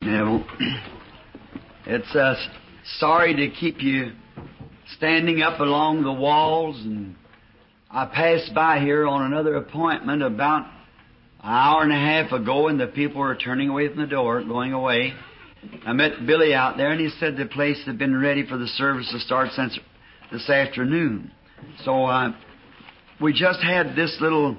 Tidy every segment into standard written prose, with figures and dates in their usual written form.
Neville. It's sorry to keep you standing up along the walls, and I passed by here on another appointment about an hour and a half ago, and the people were turning away from the door, going away. I met Billy out there, and he said the place had been ready for the service to start since this afternoon. So we just had this little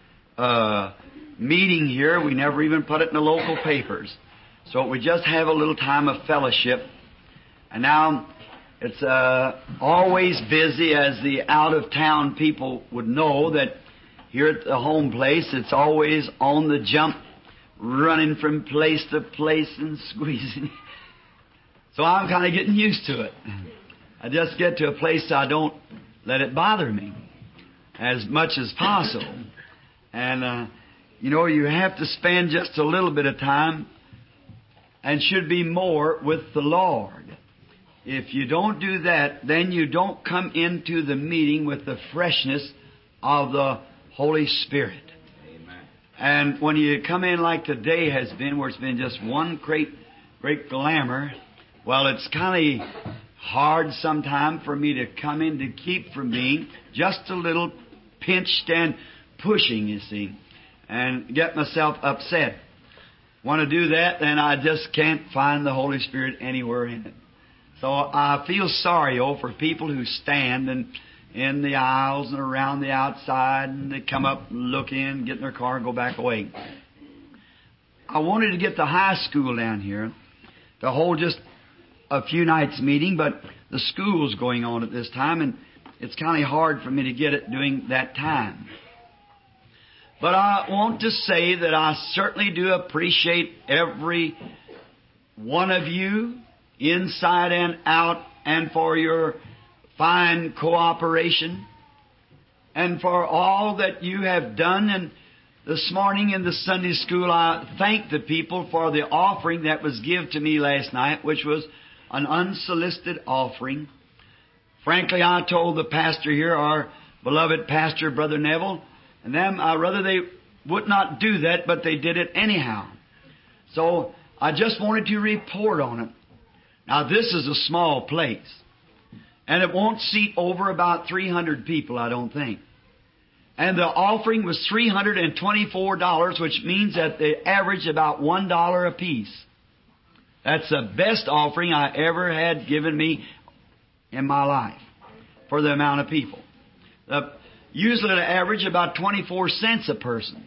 meeting here. We never even put it in the local papers. So we just have a little time of fellowship. And now it's always busy, as the out-of-town people would know, that here at the home place, it's always on the jump, running from place to place and squeezing. So I'm kind of getting used to it. I just get to a place I don't let it bother me as much as possible. And, you have to spend just a little bit of time, and should be more, with the Lord. If you don't do that, then you don't come into the meeting with the freshness of the Holy Spirit. Amen. And when you come in like today has been, where it's been just one great glamour, well, it's kind of hard sometime for me to come in to keep from being just a little pinched and pushing, you see, and get myself upset. Want to do that, then I just can't find the Holy Spirit anywhere in it. So I feel sorry, for people who stand and in the aisles and around the outside, and they come up, look in, get in their car, and go back away. I wanted to get the high school down here to hold just a few nights meeting, but the school's going on at this time, and it's kind of hard for me to get it during that time. But I want to say that I certainly do appreciate every one of you, inside and out, and for your fine cooperation, and for all that you have done. And this morning in the Sunday school, I thank the people for the offering that was given to me last night, which was an unsolicited offering. Frankly, I told the pastor here, our beloved pastor, Brother Neville, and them, rather they would not do that, but they did it anyhow. So I just wanted to report on it. Now, this is a small place, and it won't seat over about 300 people, I don't think. And the offering was $324, which means that they average about $1 apiece. That's the best offering I ever had given me in my life for the amount of people. Usually they average about 24 cents a person.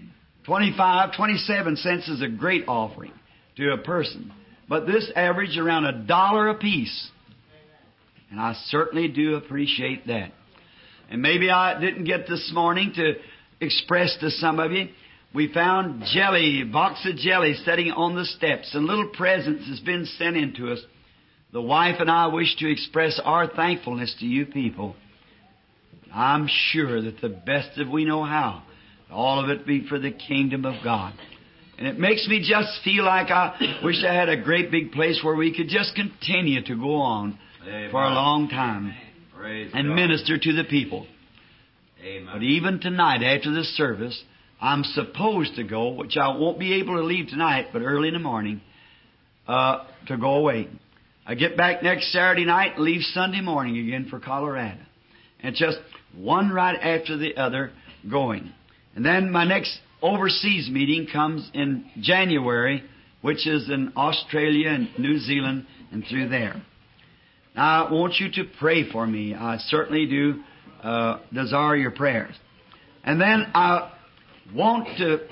27 cents is a great offering to a person. But this averaged around $1 apiece. And I certainly do appreciate that. And maybe I didn't get this morning to express to some of you. We found box of jelly sitting on the steps, and little presents has been sent in to us. The wife and I wish to express our thankfulness to you people. I'm sure that the best of we know how, all of it be for the kingdom of God. And it makes me just feel like I wish I had a great big place where we could just continue to go on for a long time and minister to the people. Amen. But even tonight, after this service, I'm supposed to go, which I won't be able to leave tonight, but early in the morning, to go away. I get back next Saturday night and leave Sunday morning again for Colorado. And just one right after the other going. And then my next overseas meeting comes in January, which is in Australia and New Zealand and through there. Now, I want you to pray for me. I certainly do desire your prayers. And then I want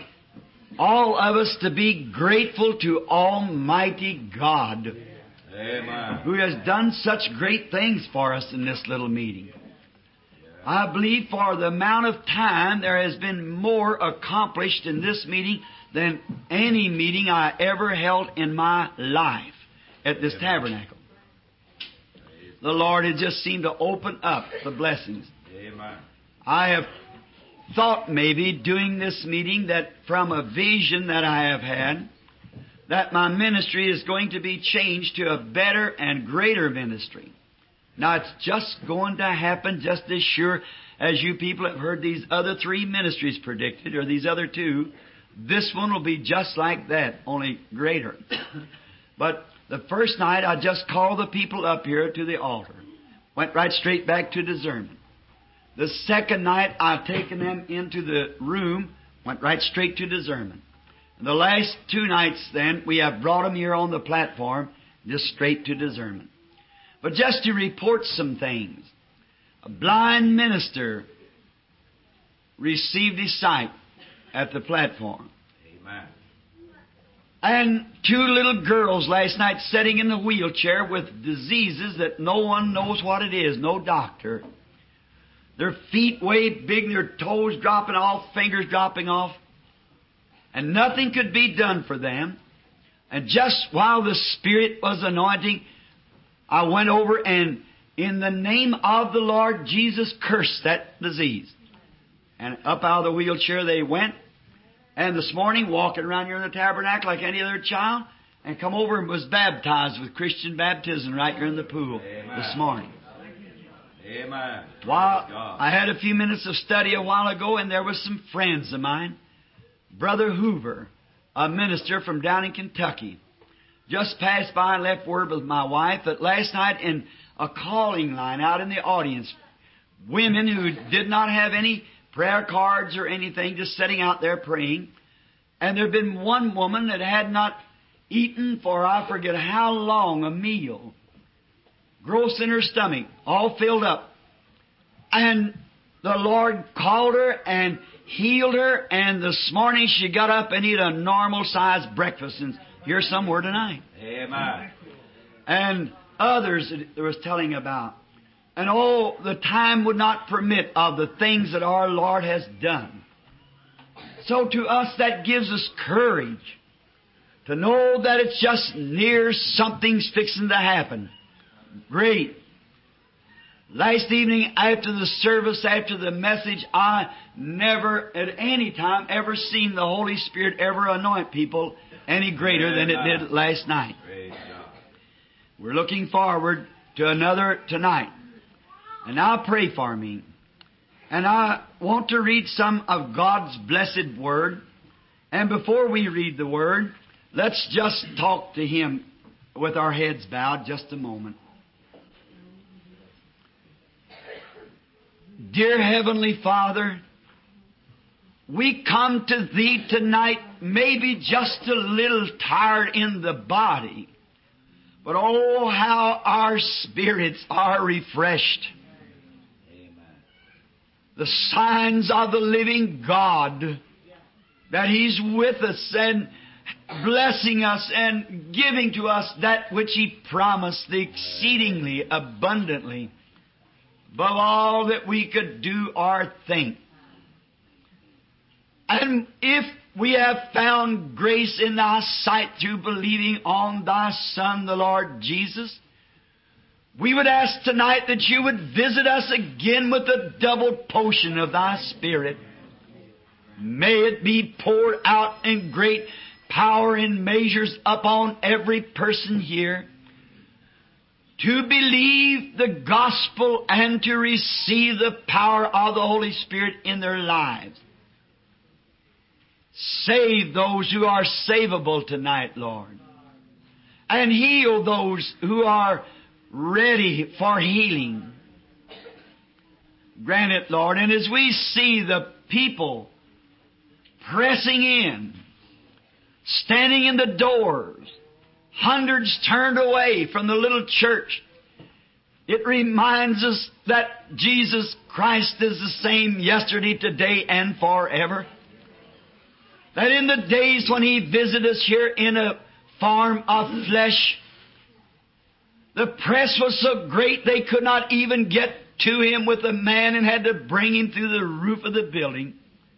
all of us to be grateful to Almighty God, Amen, who has done such great things for us in this little meeting. I believe for the amount of time there has been more accomplished in this meeting than any meeting I ever held in my life at this tabernacle. The Lord has just seemed to open up the blessings. Amen. I have thought maybe doing this meeting that from a vision that I have had, that my ministry is going to be changed to a better and greater ministry. Now, it's just going to happen just as sure as you people have heard these other 3 ministries predicted, or these other 2, This one will be just like that, only greater. But the first night, I just called the people up here to the altar. Went right straight back to discernment. The second night, I've taken them into the room, went right straight to discernment. And the last 2 nights, then, we have brought them here on the platform, just straight to discernment. But just to report some things. A blind minister received his sight at the platform. Amen. And 2 little girls last night sitting in the wheelchair with diseases that no one knows what it is, no doctor. Their feet way big, their toes dropping off, fingers dropping off. And nothing could be done for them. And just while the Spirit was anointing, I went over and in the name of the Lord Jesus cursed that disease. And up out of the wheelchair they went. And this morning, walking around here in the tabernacle like any other child, and come over and was baptized with Christian baptism right here in the pool. Amen. This morning. Amen. While Praise God. I had a few minutes of study a while ago, and there was some friends of mine. Brother Hoover, a minister from down in Kentucky, just passed by and left word with my wife that last night in a calling line out in the audience, women who did not have any prayer cards or anything, just sitting out there praying. And there had been one woman that had not eaten for I forget how long a meal. Gross in her stomach, all filled up. And the Lord called her and healed her, and this morning she got up and ate a normal-sized breakfast, and here somewhere tonight. Amen. And others that there was telling about. And oh, the time would not permit of the things that our Lord has done. So to us that gives us courage to know that it's just near something's fixing to happen. Great. Last evening after the service, after the message, I never at any time ever seen the Holy Spirit ever anoint people any greater than it did last night. Praise God. We're looking forward to another tonight. And now pray for me. And I want to read some of God's blessed Word. And before we read the Word, let's just talk to Him with our heads bowed just a moment. Dear Heavenly Father, we come to Thee tonight maybe just a little tired in the body, but oh, how our spirits are refreshed. The signs of the living God, that He's with us and blessing us and giving to us that which He promised, the exceedingly abundantly, above all that we could do or think. And if we have found grace in Thy sight through believing on Thy Son, the Lord Jesus, we would ask tonight that You would visit us again with a double potion of Thy Spirit. May it be poured out in great power and measures upon every person here to believe the gospel and to receive the power of the Holy Spirit in their lives. Save those who are savable tonight, Lord, and heal those who are ready for healing. Grant it, Lord. And as we see the people pressing in, standing in the doors, hundreds turned away from the little church, it reminds us that Jesus Christ is the same yesterday, today, and forever. That in the days when He visited us here in a form of flesh, the press was so great they could not even get to Him with a man and had to bring Him through the roof of the building.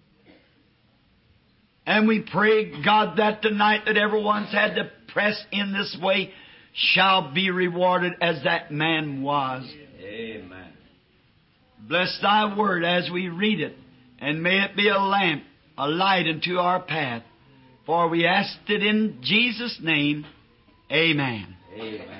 And we pray, God, that tonight that everyone's had to press in this way shall be rewarded as that man was. Amen. Bless Thy Word as we read it, and may it be a lamp, a light unto our path. For we ask it in Jesus' name. Amen. Amen.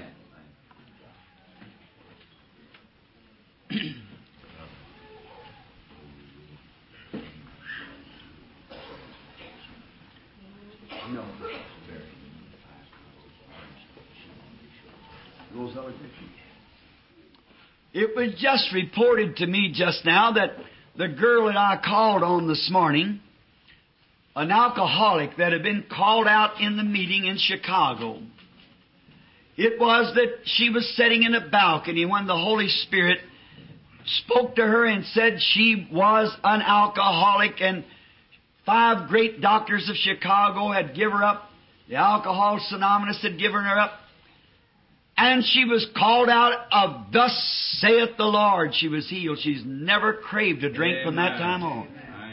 It was just reported to me just now that the girl that I called on this morning, an alcoholic that had been called out in the meeting in Chicago, it was that she was sitting in a balcony when the Holy Spirit spoke to her and said she was an alcoholic, and 5 great doctors of Chicago had given her up. The Alcoholics Anonymous had given her up. And she was called out of "Thus saith the Lord." She was healed. She's never craved a drink from that time on.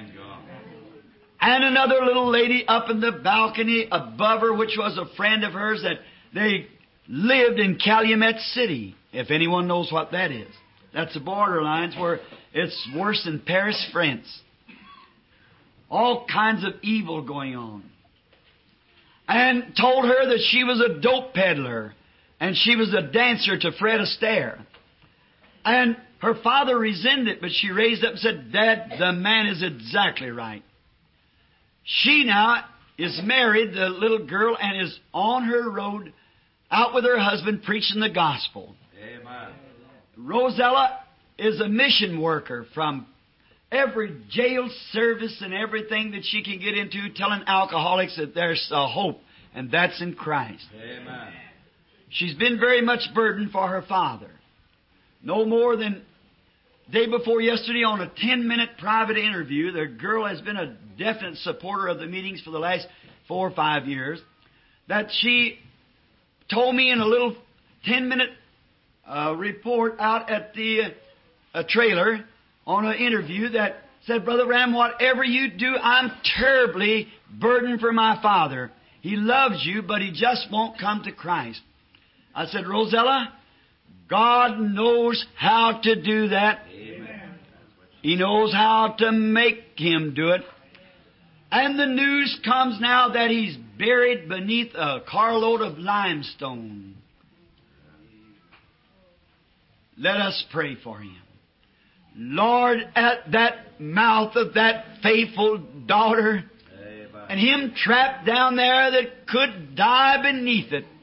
And another little lady up in the balcony above her, which was a friend of hers, that they lived in Calumet City, if anyone knows what that is. That's the borderlines where it's worse than Paris, France. All kinds of evil going on. And told her that she was a dope peddler, and she was a dancer to Fred Astaire. And her father resented it, but she raised up and said, "Dad, the man is exactly right." She now is married, the little girl, and is on her road out with her husband preaching the gospel. Amen. Rosella is a mission worker from every jail service and everything that she can get into, telling alcoholics that there's a hope, and that's in Christ. Amen. She's been very much burdened for her father. No more than day before yesterday on a 10-minute private interview, the girl has been a definite supporter of the meetings for the last 4 or 5 years, that she told me in a little 10-minute report out at the trailer on an interview that said, "Brother Ram, whatever you do, I'm terribly burdened for my father. He loves you, but he just won't come to Christ." I said, "Rosella, God knows how to do that. Amen. He knows how to make him do it." And the news comes now that he's buried beneath a carload of limestone. Let us pray for him. Lord, at that mouth of that faithful daughter, Amen. and him trapped down there that could die beneath it,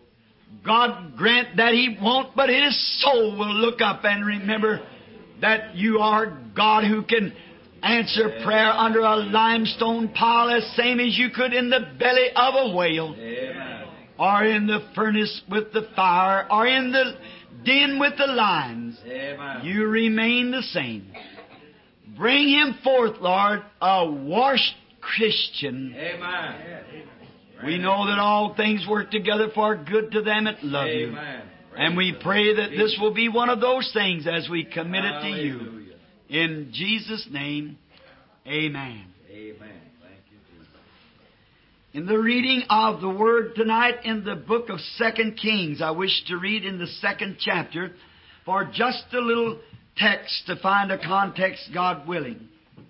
God grant that he won't, but his soul will look up and remember that you are God who can answer prayer under a limestone pile as same as you could in the belly of a whale, Amen. or in the furnace with the fire, or in the den with the lions. Amen. You remain the same. Bring him forth, Lord, a washed Christian. Amen. We know that all things work together for good to them that love you. Amen. And we pray that this will be one of those things as we commit it to you. Hallelujah. In Jesus' name, amen. Amen. Thank you, Jesus. In the reading of the Word tonight in the book of 2 Kings, I wish to read in the 2nd chapter for just a little text to find a context, God willing.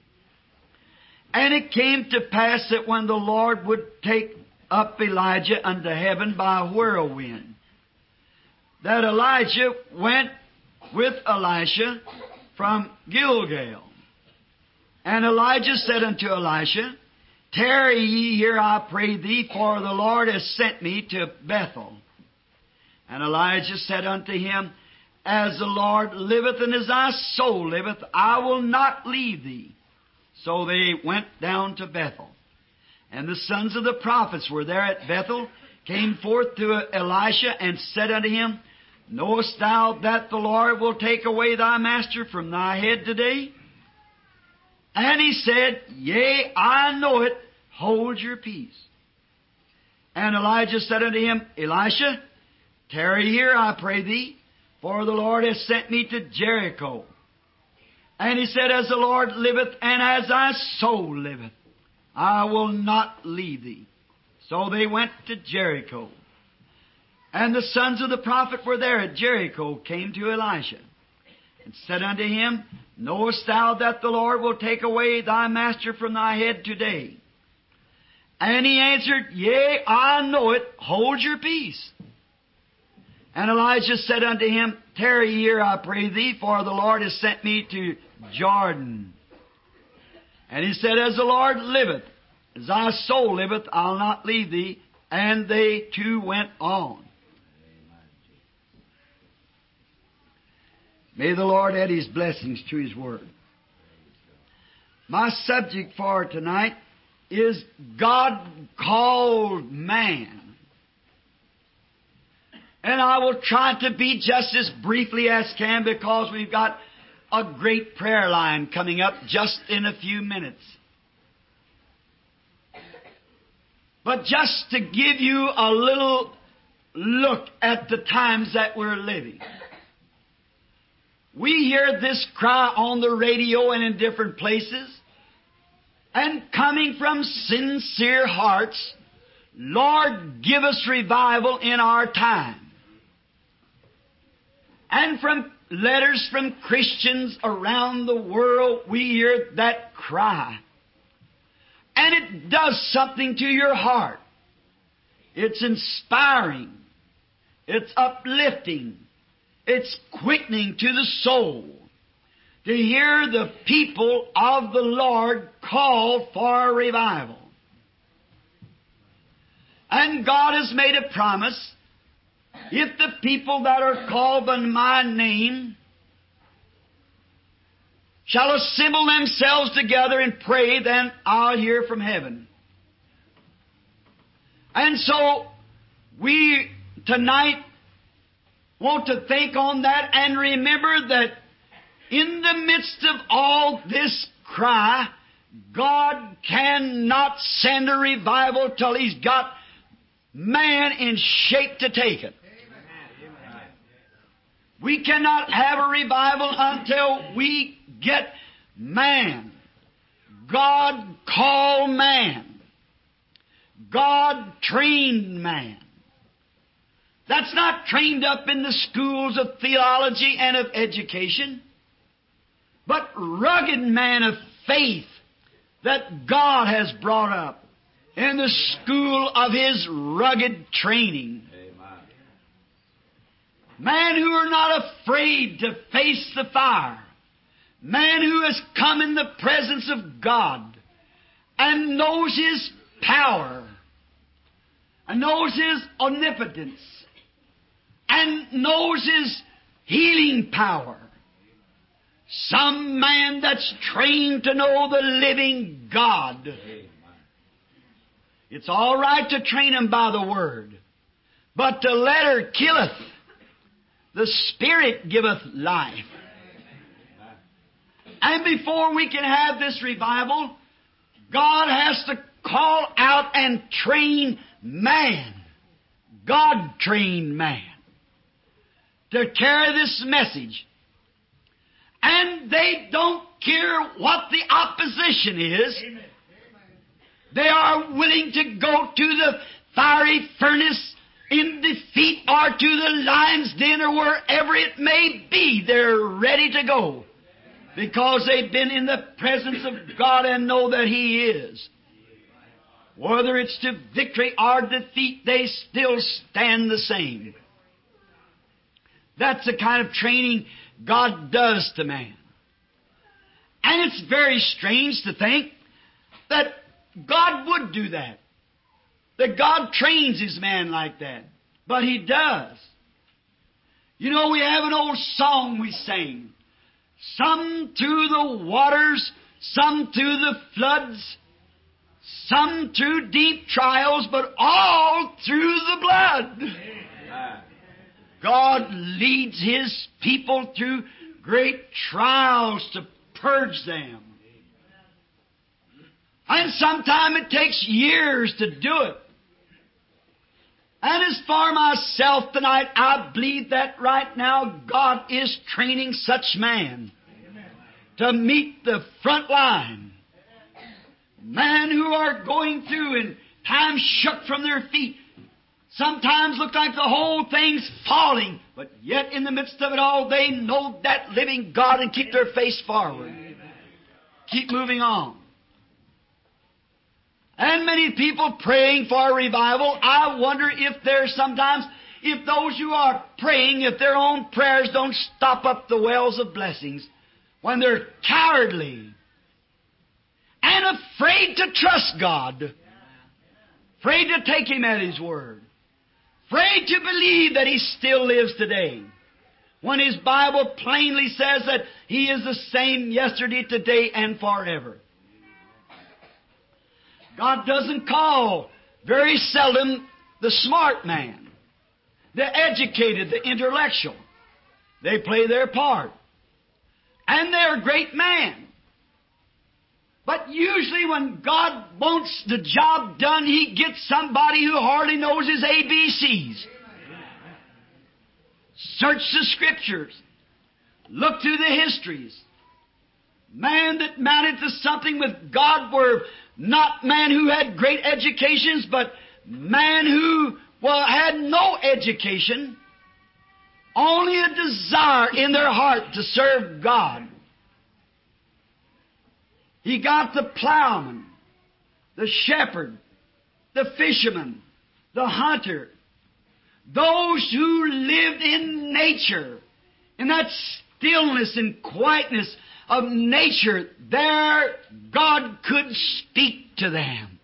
"And it came to pass that when the Lord would take up Elijah unto heaven by a whirlwind, that Elijah went with Elisha from Gilgal. And Elijah said unto Elisha, Tarry ye here, I pray thee, for the Lord has sent me to Bethel. And Elijah said unto him, As the Lord liveth and as thy soul liveth, I will not leave thee. So they went down to Bethel. And the sons of the prophets were there at Bethel, came forth to Elisha, and said unto him, Knowest thou that the Lord will take away thy master from thy head today? And he said, Yea, I know it. Hold your peace. And Elijah said unto him, Elisha, tarry here, I pray thee, for the Lord has sent me to Jericho. And he said, As the Lord liveth, and as thy soul liveth, I will not leave thee. So they went to Jericho. And the sons of the prophet were there at Jericho, came to Elisha, and said unto him, Knowest thou that the Lord will take away thy master from thy head today? And he answered, Yea, I know it. Hold your peace. And Elijah said unto him, Tarry here, I pray thee, for the Lord has sent me to Jordan. And he said, As the Lord liveth, as thy soul liveth, I'll not leave thee. And they two went on. May the Lord add His blessings to His Word. My subject for tonight is God called man. And I will try to be just as briefly as can because we've got a great prayer line coming up just in a few minutes. But just to give you a little look at the times that we're living. We hear this cry on the radio and in different places, and coming from sincere hearts, Lord, give us revival in our time. And from letters from Christians around the world, we hear that cry. And it does something to your heart. It's inspiring. It's uplifting. It's quickening to the soul to hear the people of the Lord call for a revival. And God has made a promise. If the people that are called by my name shall assemble themselves together and pray, then I'll hear from heaven. And so we tonight want to think on that and remember that in the midst of all this cry, God cannot send a revival till He's got man in shape to take it. We cannot have a revival until we get man. God called man. God trained man. That's not trained up in the schools of theology and of education, but rugged man of faith that God has brought up in the school of His rugged training. Men who are not afraid to face the fire. Man who has come in the presence of God and knows His power and knows His omnipotence and knows His healing power. Some man that's trained to know the living God. It's all right to train him by the Word, but the letter killeth. The Spirit giveth life. And before we can have this revival, God has to call out and train man. God trained man to carry this message. And they don't care what the opposition is. They are willing to go to the fiery furnace in defeat or to the lion's den or wherever it may be. They're ready to go because they've been in the presence of God and know that He is. Whether it's to victory or defeat, they still stand the same. That's the kind of training God does to man. And it's very strange to think that God would do that. That God trains His man like that. But He does. You know, we have an old song we sing. Some through the waters, some through the floods, some through deep trials, but all through the blood. God leads His people through great trials to purge them. And sometimes it takes years to do it. And as for myself tonight, I believe that right now God is training such man to meet the front line. Men who are going through and times shook from their feet. Sometimes look like the whole thing's falling, but yet in the midst of it all, they know that living God and keep their face forward. Keep moving on. And many people praying for revival. I wonder if there's sometimes, if those who are praying, if their own prayers don't stop up the wells of blessings when they're cowardly and afraid to trust God, afraid to take Him at His word, afraid to believe that He still lives today. when His Bible plainly says that He is the same yesterday, today, and forever. God doesn't call very seldom the smart man, the educated, the intellectual. They play their part. And they're a great man. But usually when God wants the job done, He gets somebody who hardly knows His ABCs. Search the Scriptures. Look through the histories. Man that mounted to something with God were not man who had great educations, but man who had no education, only a desire in their heart to serve God. He got the plowman, the shepherd, the fisherman, the hunter, those who lived in nature, in that stillness and quietness of nature. There God could speak to them.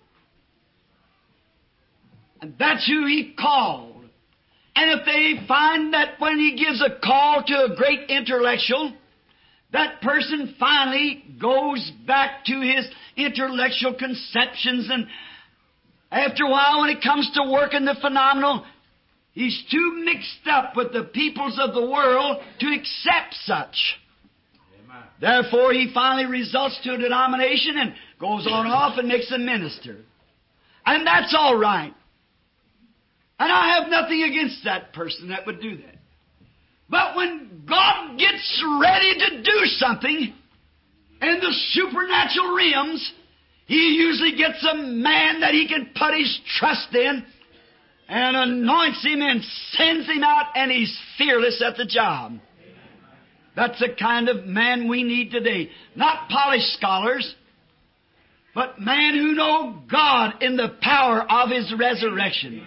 And that's who He called. And if they find that when He gives a call to a great intellectual, that person finally goes back to his intellectual conceptions, and after a while when it comes to working the phenomenal, he's too mixed up with the peoples of the world to accept such. Amen. Therefore, he finally results to a denomination and goes on off and makes a minister. And that's all right. And I have nothing against that person that would do that. But when God gets ready to do something in the supernatural realms, He usually gets a man that He can put His trust in and anoints him and sends him out, and he's fearless at the job. That's the kind of man we need today. Not polished scholars, but men who know God in the power of His resurrection.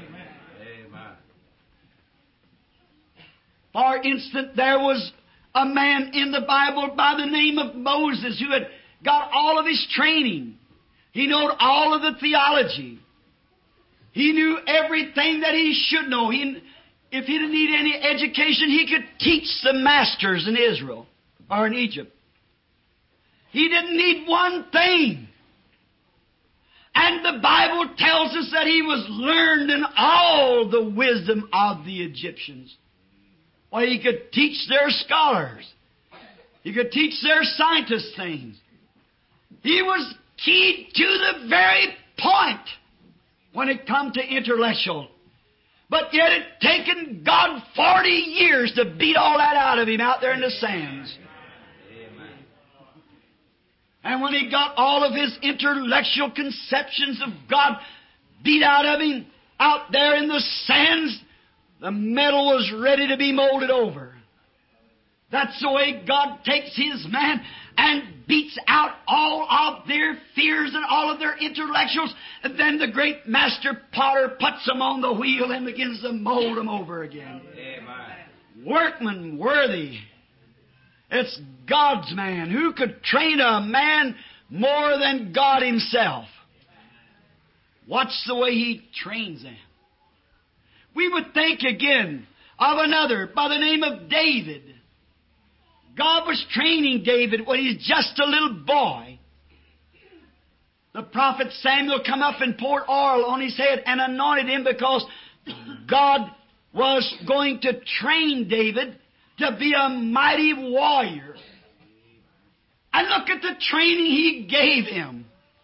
For instance, there was a man in the Bible by the name of Moses who had got all of his training. He knew all of the theology. He knew everything that he should know. If he didn't need any education, he could teach the masters in Israel or in Egypt. He didn't need one thing. And the Bible tells us that he was learned in all the wisdom of the Egyptians. Well, he could teach their scholars. He could teach their scientists things. He was keyed to the very point when it come to intellectual. But yet it taken God 40 years to beat all that out of him out there in the sands. Amen. And when he got all of his intellectual conceptions of God beat out of him out there in the sands, the metal was ready to be molded over. That's the way God takes His man and beats out all of their fears and all of their intellectuals. And then the great master potter puts them on the wheel and begins to mold them over again. Amen. Workman worthy. It's God's man. Who could train a man more than God Himself? Watch the way He trains them. We would think again of another by the name of David. God was training David when he's just a little boy. The prophet Samuel come up and poured oil on his head and anointed him because God was going to train David to be a mighty warrior. And look at the training He gave him.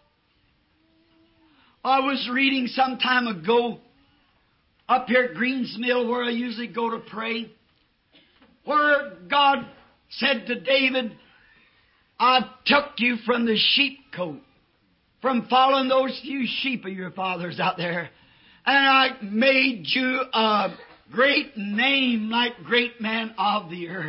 I was reading some time ago up here at Greens Mill, where I usually go to pray, where God said to David, I took you from the sheepcote, from following those few sheep of your fathers out there, and I made you a great name like great men of the earth.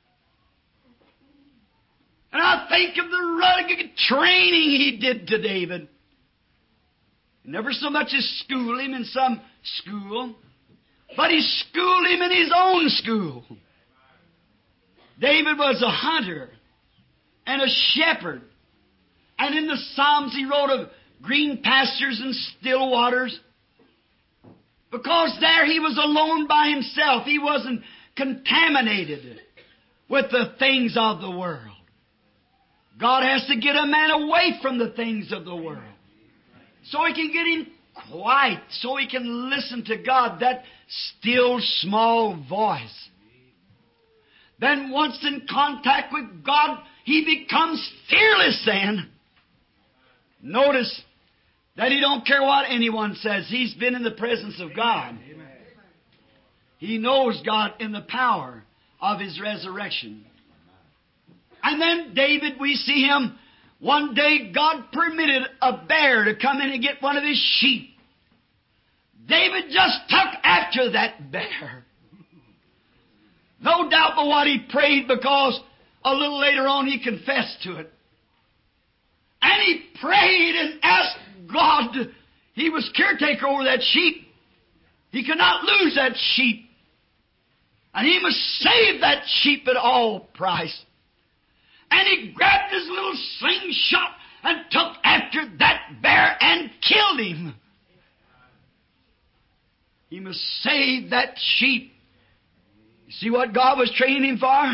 And I think of the rugged training He did to David. Never so much as school him in some school, but He schooled him in His own school. David was a hunter and a shepherd. And in the Psalms he wrote of green pastures and still waters. Because there he was alone by himself. He wasn't contaminated with the things of the world. God has to get a man away from the things of the world so He can get him quiet, so he can listen to God, that still small voice. Then once in contact with God, he becomes fearless then. Notice that he don't care what anyone says. He's been in the presence of God. He knows God in the power of His resurrection. And then David, we see him, one day God permitted a bear to come in and get one of his sheep. David just took after that bear. No doubt but what he prayed, because a little later on he confessed to it. And he prayed and asked God. He was caretaker over that sheep. He could not lose that sheep. And he must save that sheep at all price. And he grabbed his little slingshot and took after that bear and killed him. He must save that sheep. You see what God was training him for?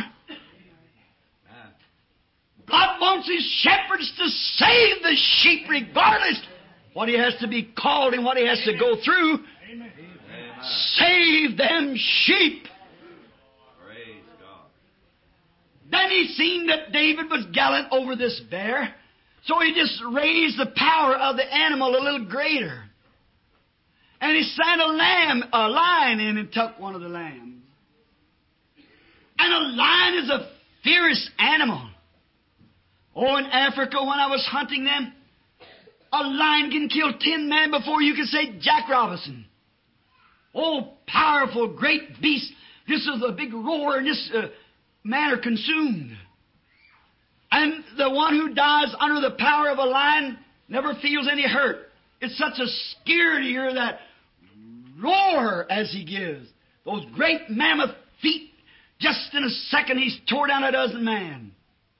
God wants His shepherds to save the sheep regardless what he has to be called and what he has to go through. Amen. Save them sheep. Praise God. Then he seen that David was gallant over this bear, so he just raised the power of the animal a little greater. And he sent a lion in and took one of the lambs. And a lion is a fierce animal. Oh, in Africa, when I was hunting them, a lion can kill 10 men before you can say Jack Robinson. Oh, powerful, great beast. This is a big roar, and this man are consumed. And the one who dies under the power of a lion never feels any hurt. It's such a scare to hear that roar as he gives. Those great mammoth feet, just in a second he's tore down a dozen men.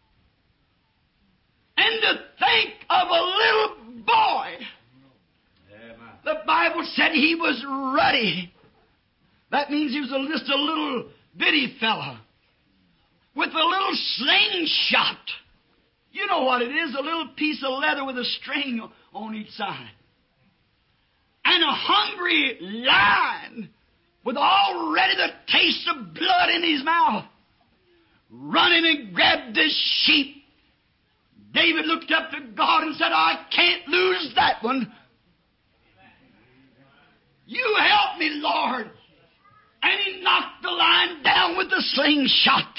And to think of a little boy. The Bible said he was ruddy. That means he was just a little bitty fella with a little slingshot. You know what it is, a little piece of leather with a string on each side. And a hungry lion with already the taste of blood in his mouth, running and grabbed this sheep. David looked up to God and said, I can't lose that one. You help me, Lord. And he knocked the lion down with the slingshot.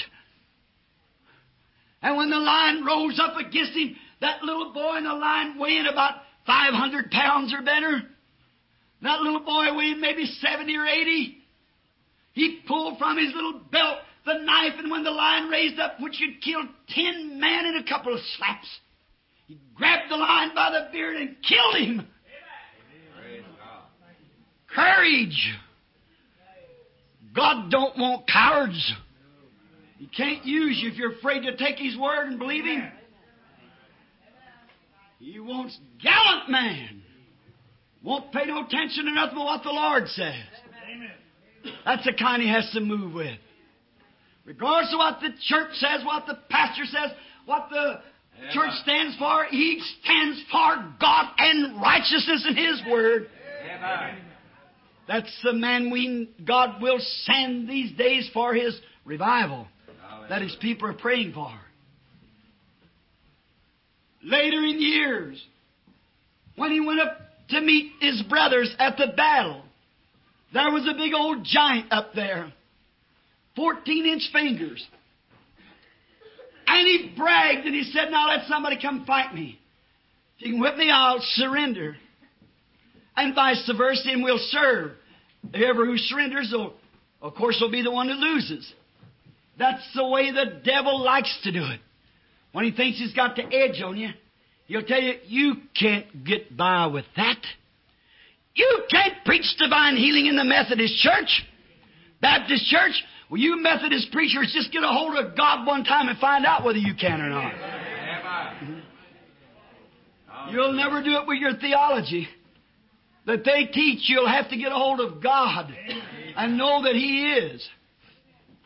And when the lion rose up against him, that little boy and the lion weighing about 500 pounds or better, that little boy weighing maybe 70 or 80, he pulled from his little belt the knife, and when the lion raised up, which had killed 10 men in a couple of slaps, he grabbed the lion by the beard and killed him. Courage. God don't want cowards. He can't use you if you're afraid to take His word and believe Him. He wants gallant man. Won't pay no attention to nothing but what the Lord says. That's the kind He has to move with. Regardless of what the church says, what the pastor says, what the church stands for, he stands for God and righteousness in His word. That's the man God will send these days for His revival that His people are praying for. Later in years, when he went up to meet his brothers at the battle, there was a big old giant up there, 14-inch fingers. And he bragged and he said, now let somebody come fight me. If you can whip me, I'll surrender. And vice versa, and we'll serve. Whoever who surrenders, of course, will be the one who loses. That's the way the devil likes to do it. When he thinks he's got the edge on you, he'll tell you, you can't get by with that. You can't preach divine healing in the Methodist Church, Baptist Church. Well, you Methodist preachers, just get a hold of God one time and find out whether you can or not. You'll never do it with your theology that they teach. You'll have to get a hold of God and know that He is.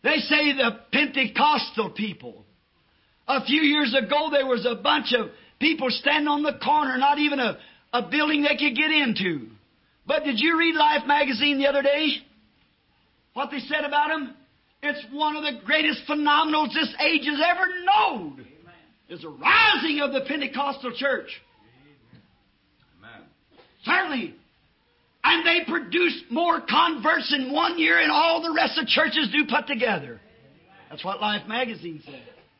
They say the Pentecostal people. A few years ago, there was a bunch of people standing on the corner, not even a building they could get into. But did you read Life magazine the other day? What they said about them? It's one of the greatest phenomenals this age has ever known. Is the rising of the Pentecostal church. Amen. Certainly. And they produce more converts in 1 year than all the rest of churches do put together. That's what Life magazine said.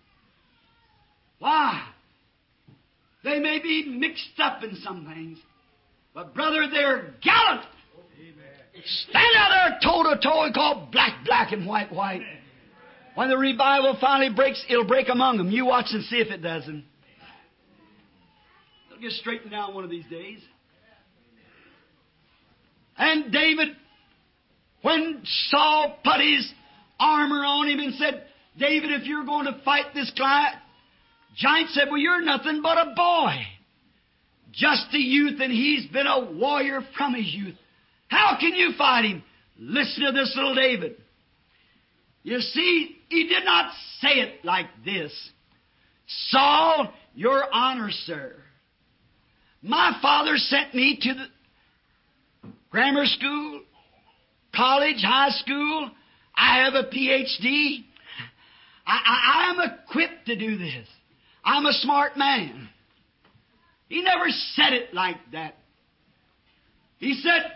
Why? They may be mixed up in some things, but brother, they're gallant. Stand out there toe to toe and call black, black, and white, white. When the revival finally breaks, it'll break among them. You watch and see if it doesn't. It'll get straightened down one of these days. And David, when Saul put his armor on him and said, David, if you're going to fight this giant, said, well, you're nothing but a boy. Just a youth, and he's been a warrior from his youth. How can you fight him? Listen to this little David. You see, he did not say it like this. Saul, your honor, sir. My father sent me to the grammar school, college, high school. I have a PhD. I am equipped to do this. I'm a smart man. He never said it like that. He said,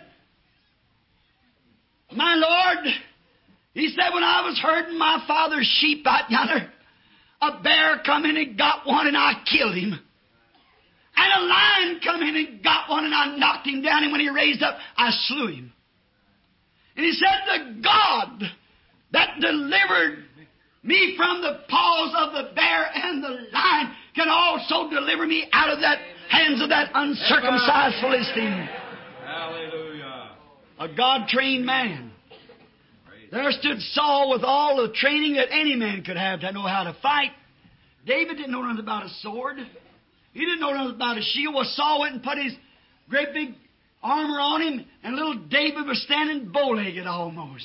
my Lord, he said, when I was herding my father's sheep out yonder, a bear come in and got one and I killed him. And a lion come in and got one and I knocked him down, and when he raised up, I slew him. And he said, the God that delivered me from the paws of the bear and the lion can also deliver me out of that hands of that uncircumcised Philistine. Hallelujah. A God-trained man. There stood Saul with all the training that any man could have to know how to fight. David didn't know nothing about a sword. He didn't know nothing about a shield. Well, Saul went and put his great big armor on him, and little David was standing bow-legged almost.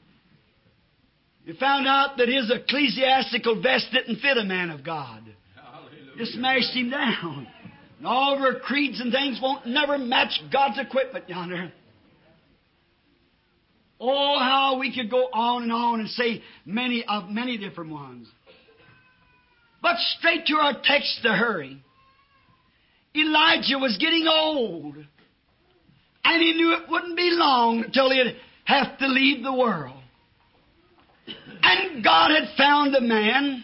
He found out that his ecclesiastical vest didn't fit a man of God. Hallelujah. Just smashed him down. And all of our creeds and things won't never match God's equipment yonder. Oh, how we could go on and say many different ones. But straight to our text to hurry. Elijah was getting old. And he knew it wouldn't be long until he'd have to leave the world. And God had found a man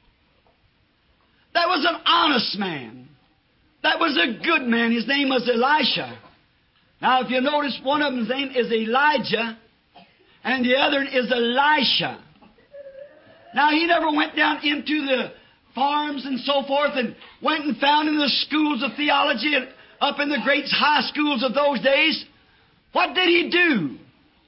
that was an honest man. That was a good man. His name was Elisha. Now, if you notice, one of them's name is Elijah, and the other is Elisha. Now, he never went down into the farms and so forth and went and found in the schools of theology and up in the great high schools of those days. What did he do?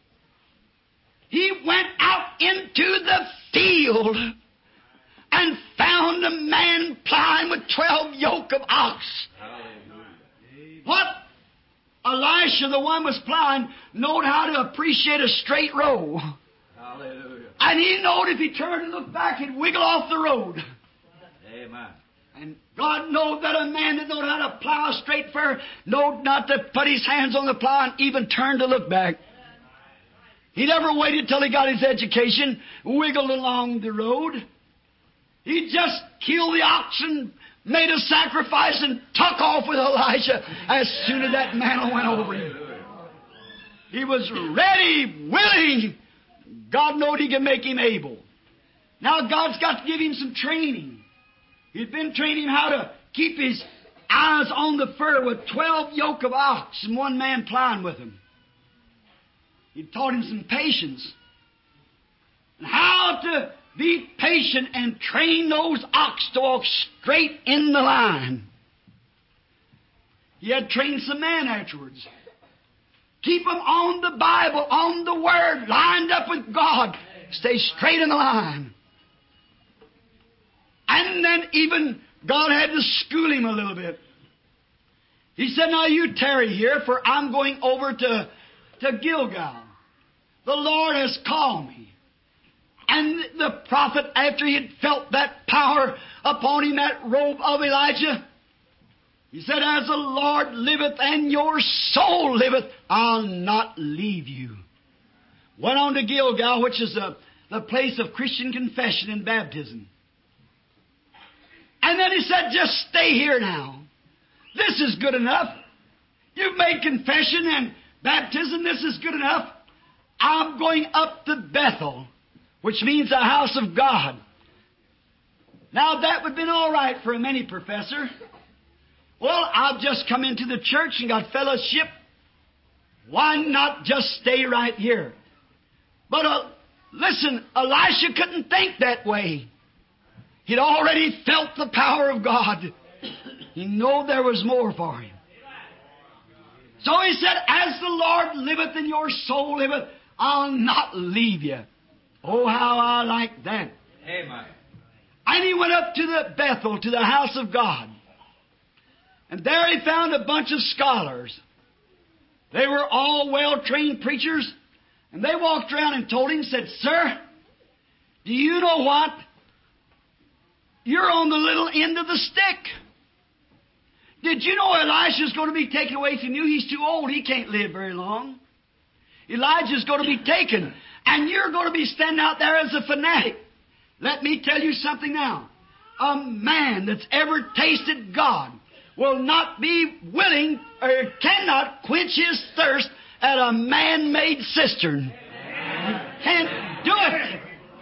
He went out into the field and found a man plowing with 12 yoke of ox. Hallelujah. What? Elisha, the one was plowing, knowed how to appreciate a straight row. Hallelujah. And he knowed if he turned and looked back, he'd wiggle off the road. Amen. And God knowed that a man that knowed how to plow straight fur knowed not to put his hands on the plow and even turn to look back. He never waited till he got his education, wiggled along the road. He just killed the oxen, made a sacrifice, and took off with Elijah as soon as that mantle went over him. He was ready, willing. God knowed He could make him able. Now God's got to give him some training. He'd been training him how to keep his eyes on the fur with 12 yoke of ox and one man plowing with him. He taught him some patience. And how to be patient and train those ox to walk straight in the line. He had trained some men afterwards. Keep them on the Bible, on the Word, lined up with God. Stay straight in the line. And then even God had to school him a little bit. He said, now you tarry here, for I'm going over to Gilgal. The Lord has called me. And the prophet, after he had felt that power upon him, that robe of Elijah, he said, as the Lord liveth and your soul liveth, I'll not leave you. Went on to Gilgal, which is the place of Christian confession and baptism. And then he said, just stay here now. This is good enough. You've made confession and baptism. This is good enough. I'm going up to Bethel, which means the house of God. Now that would have been all right for a mini professor. Well, I've just come into the church and got fellowship. Why not just stay right here? But listen, Elisha couldn't think that way. He'd already felt the power of God. He knew there was more for him. So he said, as the Lord liveth and your soul liveth, I'll not leave you. Oh, how I like that. Amen. And he went up to the Bethel, to the house of God. And there he found a bunch of scholars. They were all well-trained preachers. And they walked around and told him, said, sir, do you know what? You're on the little end of the stick. Did you know Elisha's going to be taken away from you? He's too old. He can't live very long. Elijah's going to be taken. And you're going to be standing out there as a fanatic. Let me tell you something now. A man that's ever tasted God will not be willing or cannot quench his thirst at a man-made cistern. Can't do it.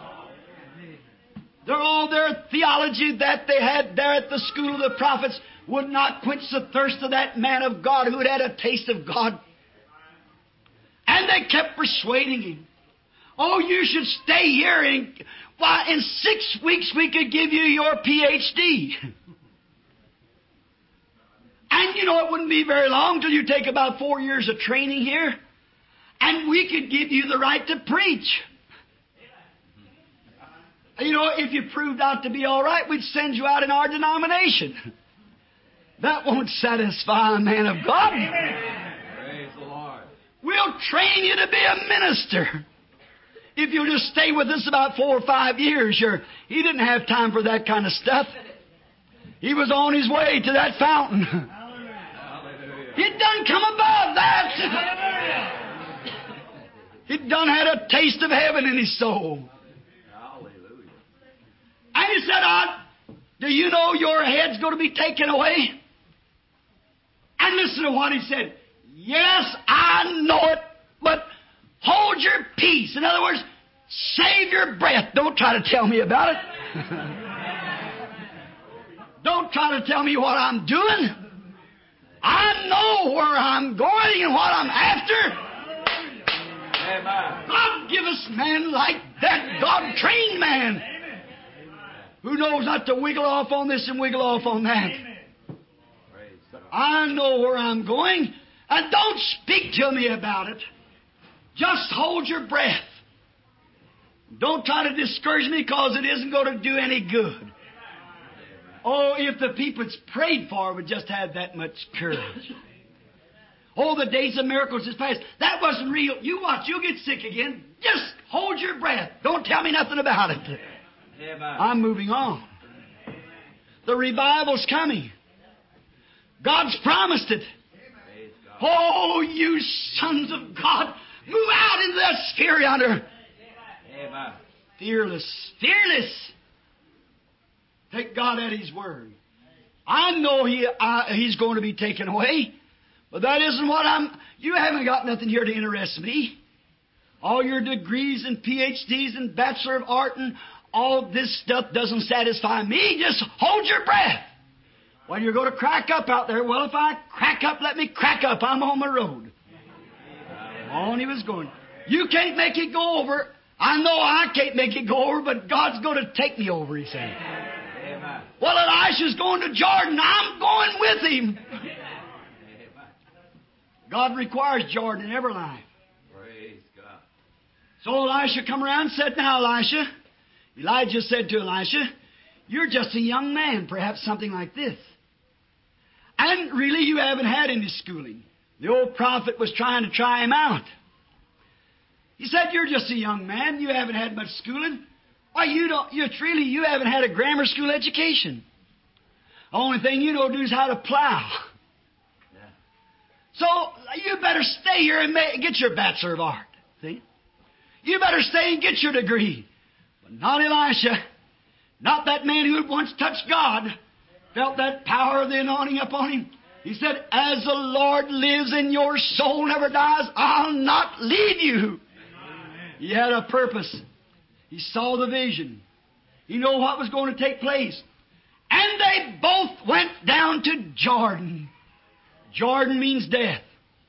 All their theology that they had there at the school of the prophets would not quench the thirst of that man of God who had had a taste of God. And they kept persuading him. Oh, you should stay here. Why, in 6 weeks we could give you your Ph.D. And you know, it wouldn't be very long till you take about 4 years of training here. And we could give you the right to preach. You know, if you proved out to be all right, we'd send you out in our denomination. That won't satisfy a man of God. Praise the Lord. We'll train you to be a minister. If you'll just stay with us about 4 or 5 years, he didn't have time for that kind of stuff. He was on his way to that fountain. Hallelujah. He'd done come above that. He'd done had a taste of heaven in his soul. Hallelujah. And he said, do you know your head's going to be taken away? And listen to what he said. Yes, I know it, but hold your peace. In other words, save your breath. Don't try to tell me about it. Don't try to tell me what I'm doing. I know where I'm going and what I'm after. Amen. God give us men like that, God-trained man, who knows not to wiggle off on this and wiggle off on that. Praise God. I know where I'm going, and don't speak to me about it. Just hold your breath. Don't try to discourage me, because it isn't going to do any good. Oh, if the people that's prayed for would just have that much courage. Oh, the days of miracles is past. That wasn't real. You watch, you'll get sick again. Just hold your breath. Don't tell me nothing about it. Amen. I'm moving on. The revival's coming. God's promised it. Praise God. Oh, you sons of God, move out into that sphere yonder. Amen. Fearless. Fearless. Take God at His word. I know He's going to be taken away, but that isn't what you haven't got nothing here to interest me. All your degrees and PhDs and Bachelor of Art and all this stuff doesn't satisfy me. Just hold your breath. When you're going to crack up out there, well, if I crack up, let me crack up. I'm on the road. On he was going. You can't make it go over. I know I can't make it go over, but God's going to take me over, he said. Amen. Well, Elisha's going to Jordan. I'm going with him. God requires Jordan in every life. Praise God. So Elisha come around and said, now, Elisha, Elijah said to Elisha, you're just a young man, perhaps something like this. And really, you haven't had any schooling. The old prophet was trying to try him out. He said, you're just a young man. You haven't had much schooling. Why, you haven't had a grammar school education. The only thing you know to do is how to plow. Yeah. So you better stay here and get your Bachelor of Art. See? You better stay and get your degree. But not Elisha. Not that man who had once touched God. Felt that power of the anointing upon him. He said, as the Lord lives and your soul never dies, I'll not leave you. Amen. He had a purpose. He saw the vision. He knew what was going to take place. And they both went down to Jordan. Jordan means death.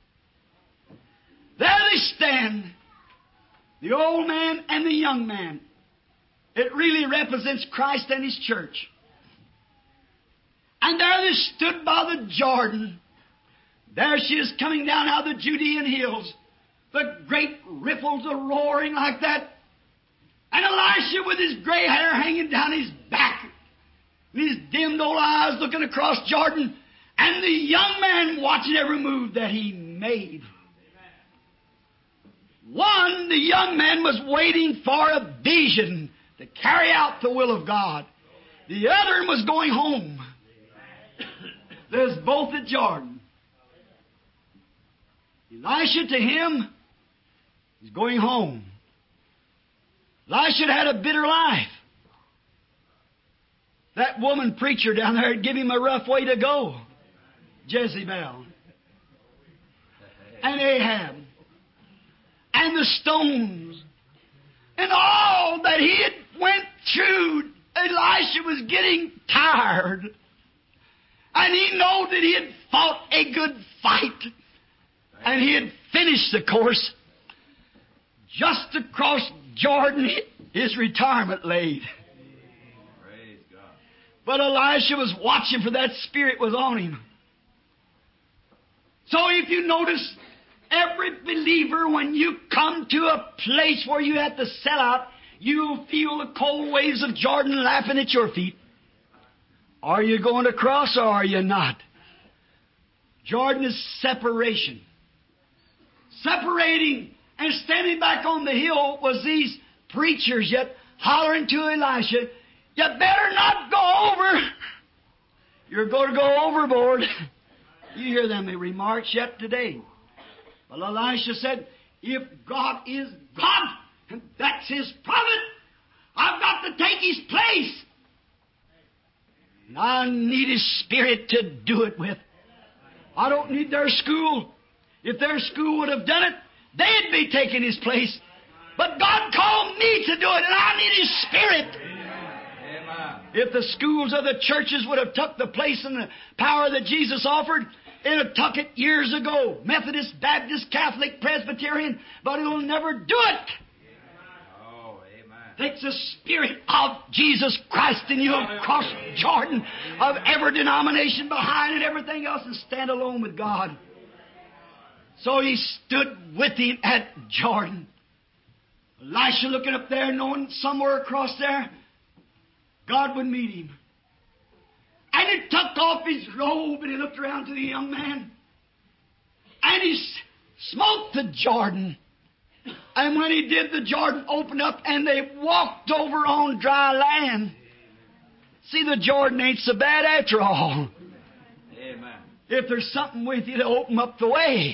There they stand. The old man and the young man. It really represents Christ and His church. And there they stood by the Jordan. There she is coming down out of the Judean hills. The great riffles are roaring like that. And Elisha with his gray hair hanging down his back. And his dimmed old eyes looking across Jordan. And the young man watching every move that he made. One, the young man was waiting for a vision to carry out the will of God. The other was going home. There's both at Jordan. Elisha, to him, is going home. Elisha had a bitter life. That woman preacher down there had given him a rough way to go. Jezebel. And Ahab. And the stones. And all that he had went through, Elisha was getting tired. And he knew that he had fought a good fight. And he had finished the course. Just across Jordan, his retirement laid. Praise God. But Elisha was watching, for that Spirit was on him. So if you notice, every believer, when you come to a place where you have to sell out, you'll feel the cold waves of Jordan laughing at your feet. Are you going to cross or are you not? Jordan is separation. Separating and standing back on the hill was these preachers yet hollering to Elisha, you better not go over. You're going to go overboard. You hear them remarks yet today. Well, Elisha said, if God is God, and that's His prophet, I've got to take His place. And I need His Spirit to do it with. I don't need their school. If their school would have done it, they'd be taking His place. But God called me to do it, and I need His Spirit. Amen. If the schools of the churches would have took the place and the power that Jesus offered, it would have took it years ago. Methodist, Baptist, Catholic, Presbyterian, but it'll never do it. Oh, amen. Takes the Spirit of Jesus Christ and you'll cross Jordan of every denomination behind and everything else and stand alone with God. So he stood with him at Jordan. Elisha looking up there, knowing somewhere across there, God would meet him. And he took off his robe and he looked around to the young man. And he smote the Jordan. And when he did, the Jordan opened up and they walked over on dry land. See, the Jordan ain't so bad after all. Amen. If there's something with you to open up the way.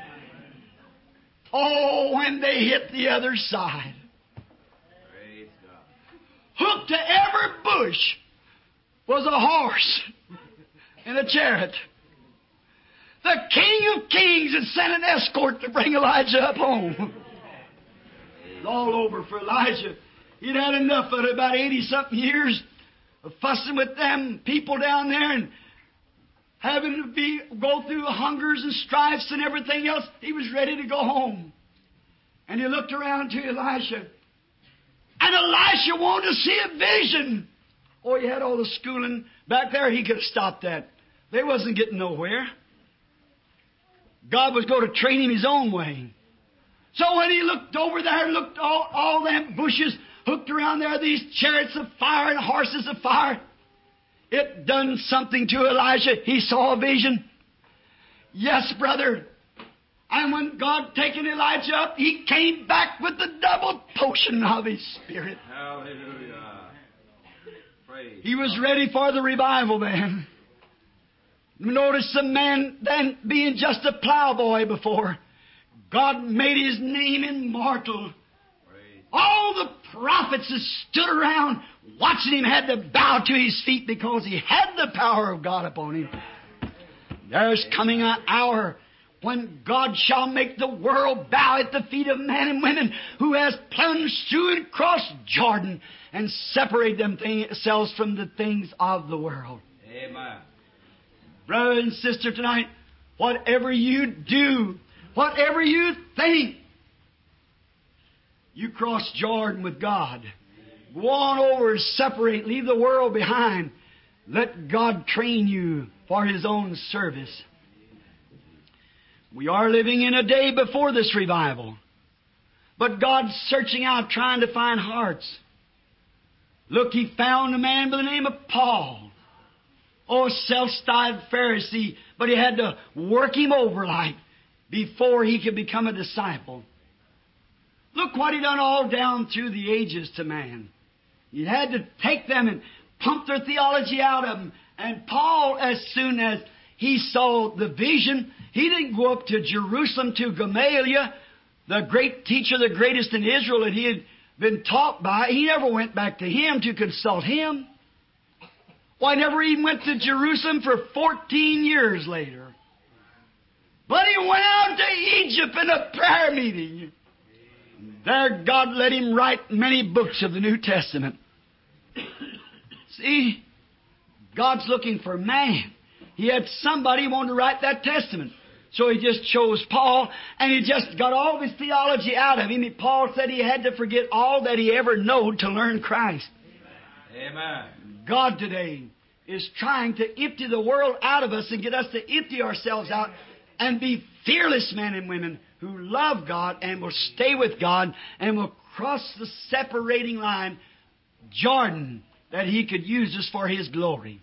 Oh, when they hit the other side. Praise God. Hooked to every bush was a horse and a chariot. The King of Kings had sent an escort to bring Elijah up home. It was all over for Elijah. He'd had enough of it, about 80-something years of fussing with them people down there and having to go through hungers and strifes and everything else. He was ready to go home. And he looked around to Elisha. And Elisha wanted to see a vision. Oh, he had all the schooling back there. He could have stopped that. They wasn't getting nowhere. God was going to train him His own way. So when he looked over there, looked all them bushes hooked around there, these chariots of fire and horses of fire, it done something to Elisha. He saw a vision. Yes, brother, And when God taken Elijah up, he came back with the double portion of his Spirit. Hallelujah. Praise He was ready for the revival then. Notice the man then being just a plowboy before. God made his name immortal. Praise. All the prophets that stood around watching him had to bow to his feet because he had the power of God upon him. There's coming an hour when God shall make the world bow at the feet of men and women who has plunged through and crossed Jordan and separate themselves from the things of the world. Amen. Brother and sister, tonight, whatever you do, whatever you think, you cross Jordan with God. Go on over, separate, leave the world behind. Let God train you for His own service. We are living in a day before this revival. But God's searching out, trying to find hearts. Look, He found a man by the name of Paul. Oh, self-styled Pharisee, but He had to work him over like before he could become a disciple. Look what He done all down through the ages to man. He had to take them and pump their theology out of them. And Paul, as soon as he saw the vision, he didn't go up to Jerusalem to Gamaliel, the great teacher, the greatest in Israel that he had been taught by. He never went back to him to consult him. Why, never even went to Jerusalem for 14 years later. But he went out to Egypt in a prayer meeting. There God let him write many books of the New Testament. See, God's looking for man. He had somebody who wanted to write that testament. So He just chose Paul, and He just got all of his theology out of him. Paul said he had to forget all that he ever knew to learn Christ. Amen. God today is trying to empty the world out of us and get us to empty ourselves out and be fearless men and women who love God and will stay with God and will cross the separating line, Jordan, that He could use us for His glory.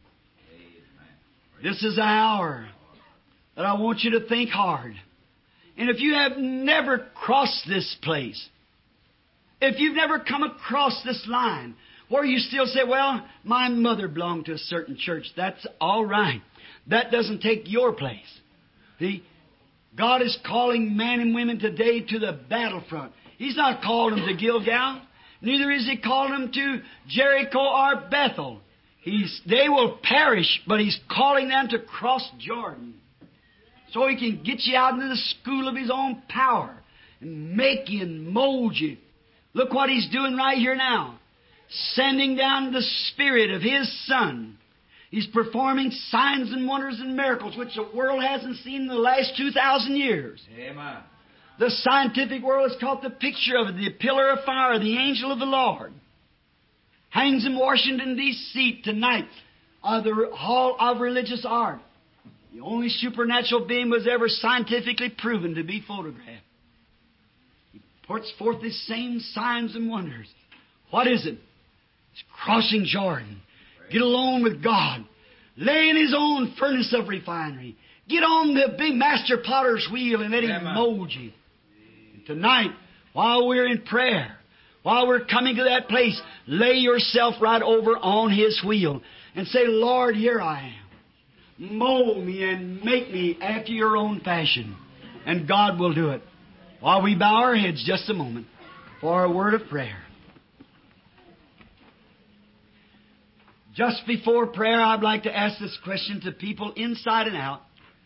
This is an hour that I want you to think hard. And if you have never crossed this place, if you've never come across this line, where you still say, well, my mother belonged to a certain church, that's all right. That doesn't take your place. See, God is calling men and women today to the battlefront. He's not calling them to Gilgal. Neither is He calling them to Jericho or Bethel. They will perish, but He's calling them to cross Jordan so He can get you out into the school of His own power and make you and mold you. Look what He's doing right here now. Sending down the Spirit of His Son. He's performing signs and wonders and miracles which the world hasn't seen in the last 2,000 years. Amen. The scientific world has caught the picture of it, the pillar of fire, the angel of the Lord. Hangs in Washington, D.C. tonight, the Hall of Religious Art. The only supernatural being was ever scientifically proven to be photographed. He puts forth the same signs and wonders. What is it? It's crossing Jordan. Get alone with God. Lay in His own furnace of refinery. Get on the big master potter's wheel and let Him mold you. And tonight, while we're in prayer, while we're coming to that place, lay yourself right over on His wheel and say, Lord, here I am. Mold me and make me after your own fashion. And God will do it. While we bow our heads just a moment for a word of prayer. Just before prayer, I'd like to ask this question to people inside and out.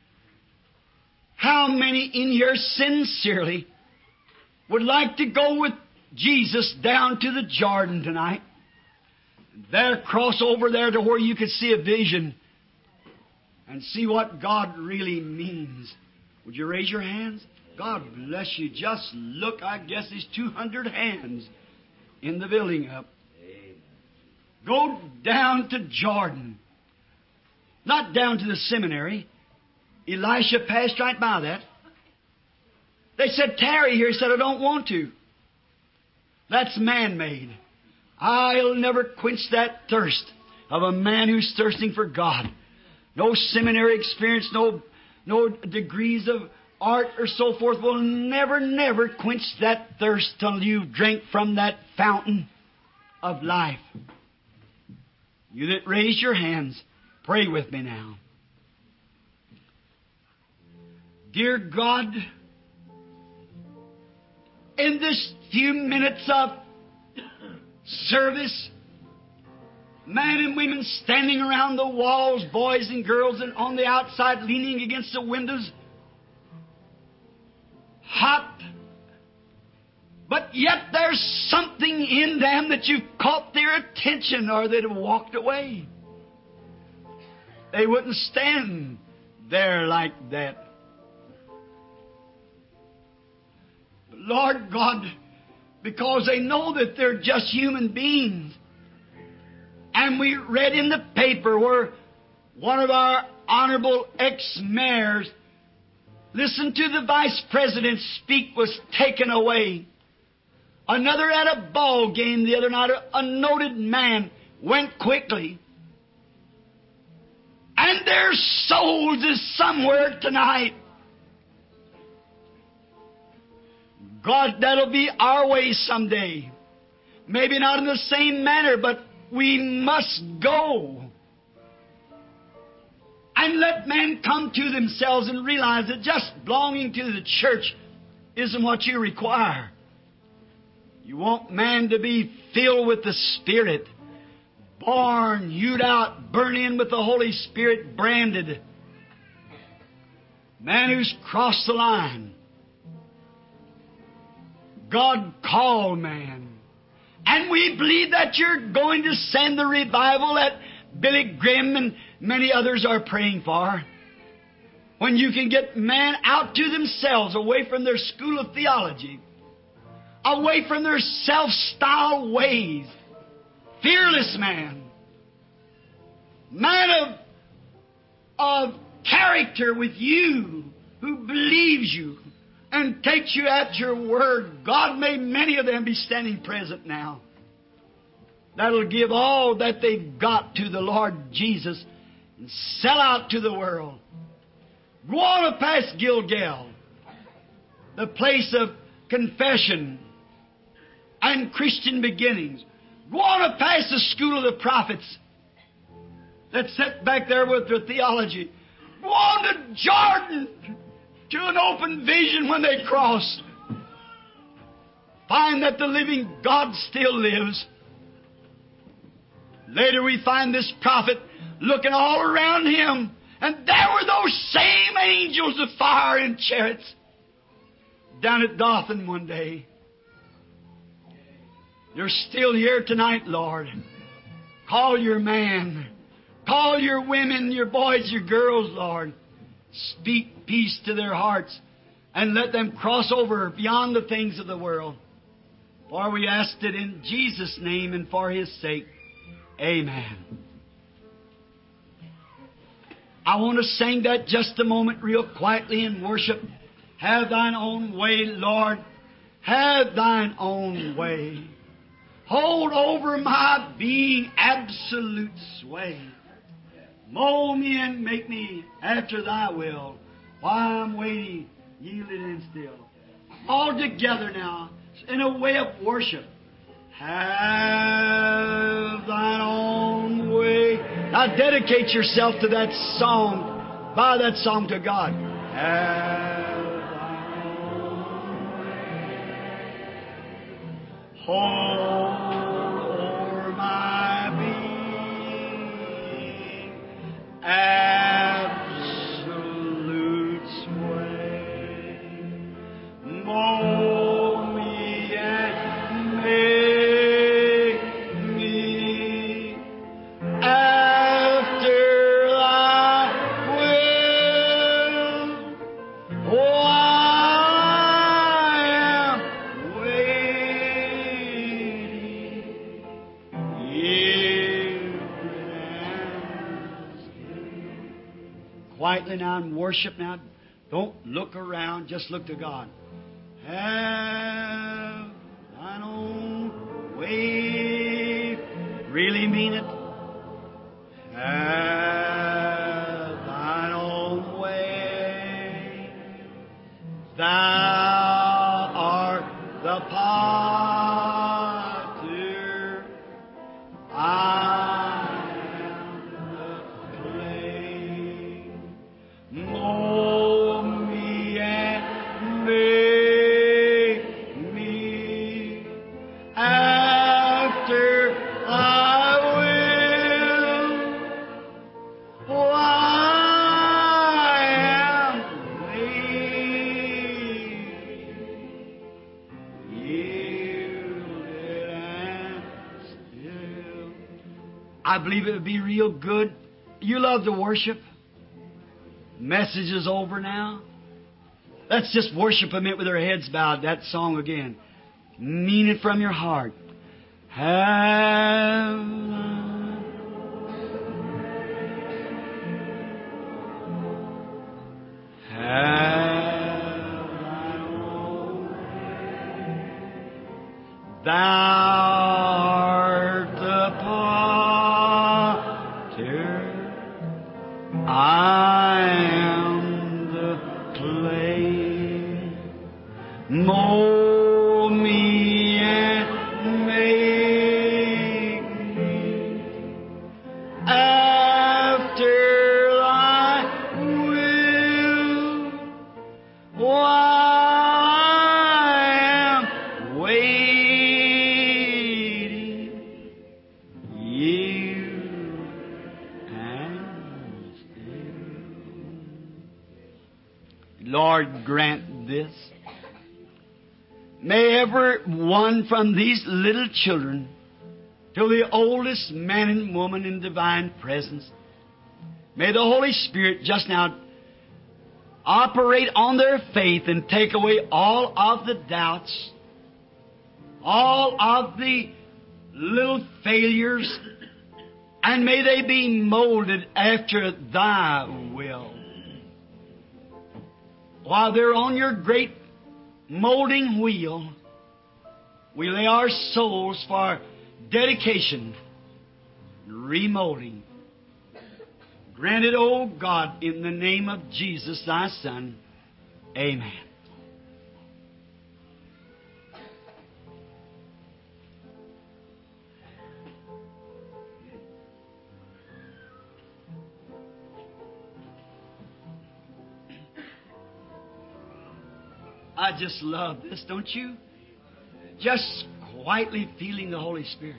How many in here sincerely would like to go with Jesus down to the Jordan tonight? There, cross over there to where you could see a vision and see what God really means. Would you raise your hands? God bless you. Just look, I guess there's 200 hands in the building up. Go down to Jordan. Not down to the seminary. Elisha passed right by that. They said, tarry here. He said, I don't want to. That's man-made. I'll never quench that thirst of a man who's thirsting for God. No seminary experience, no degrees of art or so forth will never, never quench that thirst till you drink from that fountain of life. You that raise your hands, pray with me now. Dear God, in this few minutes of service, men and women standing around the walls, boys and girls, and on the outside leaning against the windows, hot, but yet there's something in them that you've caught their attention or they'd have walked away. They wouldn't stand there like that. But Lord God, because they know that they're just human beings, and we read in the paper where one of our honorable ex-mayors listened to the vice president speak, was taken away. Another at a ball game the other night, a noted man, went quickly. And their souls is somewhere tonight. God, that'll be our way someday. Maybe not in the same manner, but we must go. And let men come to themselves and realize that just belonging to the church isn't what you require. You want man to be filled with the Spirit, born, hewed out, burned in with the Holy Spirit, branded. Man who's crossed the line. God called man. And we believe that you're going to send the revival that Billy Graham and many others are praying for. When you can get man out to themselves, away from their school of theology, away from their self-styled ways. Fearless man. Man of character with you, who believes you and takes you at your word. God, may many of them be standing present now. That'll give all that they've got to the Lord Jesus and sell out to the world. Go on past Gilgal, the place of confession and Christian beginnings. Go on past the school of the prophets that sat back there with their theology. Go on to Jordan, to an open vision when they crossed. Find that the living God still lives. Later we find this prophet looking all around him, and there were those same angels of fire in chariots down at Dothan one day. You're still here tonight, Lord. Call your man. Call your women, your boys, your girls, Lord. Speak peace to their hearts and let them cross over beyond the things of the world. For we asked it in Jesus' name and for His sake. Amen. I want to sing that just a moment real quietly in worship. Have thine own way, Lord. Have thine own way. Hold over my being absolute sway. Mold me and make me after thy will, while I'm waiting, yielded and still. All together now, in a way of worship. Have thine own way. Now dedicate yourself to that song. Bow that song to God. Have thine own way. Hold o'er my being absolute sway. Mold me and make me after thy will. Oh, I am waiting. Quietly now and worship now. Don't look around, just look to God. Have thine own way. Really mean it. Have thine own way. the potter, I am the clay. Mold me and make me after thy will. Oh, I am weak, yielded and still. I believe it would be real good. You love to worship. Message is over now. Let's just worship Him with our heads bowed. That song again. Mean it from your heart. Have thine own way. Thou art the potter, I am the clay. Mold me and make me after thy will. While I am waiting, you and still. Lord, grant this. May every one from these little children to the oldest man and woman in divine presence, may the Holy Spirit just now operate on their faith and take away all of the doubts, all of the little failures, and may they be molded after Thy will. While they're on your great molding wheel, we lay our souls for dedication, remolding. Grant it, O God, in the name of Jesus, Thy Son. Amen. I just love this, don't you? Just quietly feeling the Holy Spirit.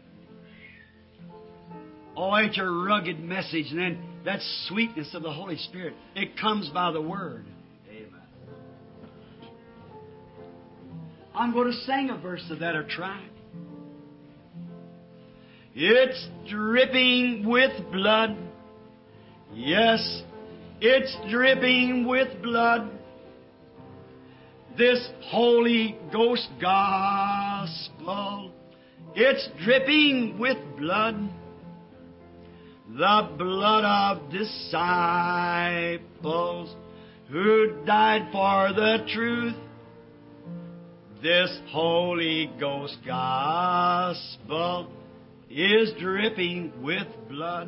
Oh, it's a rugged message, and then that sweetness of the Holy Spirit, it comes by the Word. Amen. I'm going to sing a verse of that or try. It's dripping with blood. Yes, it's dripping with blood. This Holy Ghost gospel, it's dripping with blood. The blood of disciples who died for the truth. This Holy Ghost gospel is dripping with blood.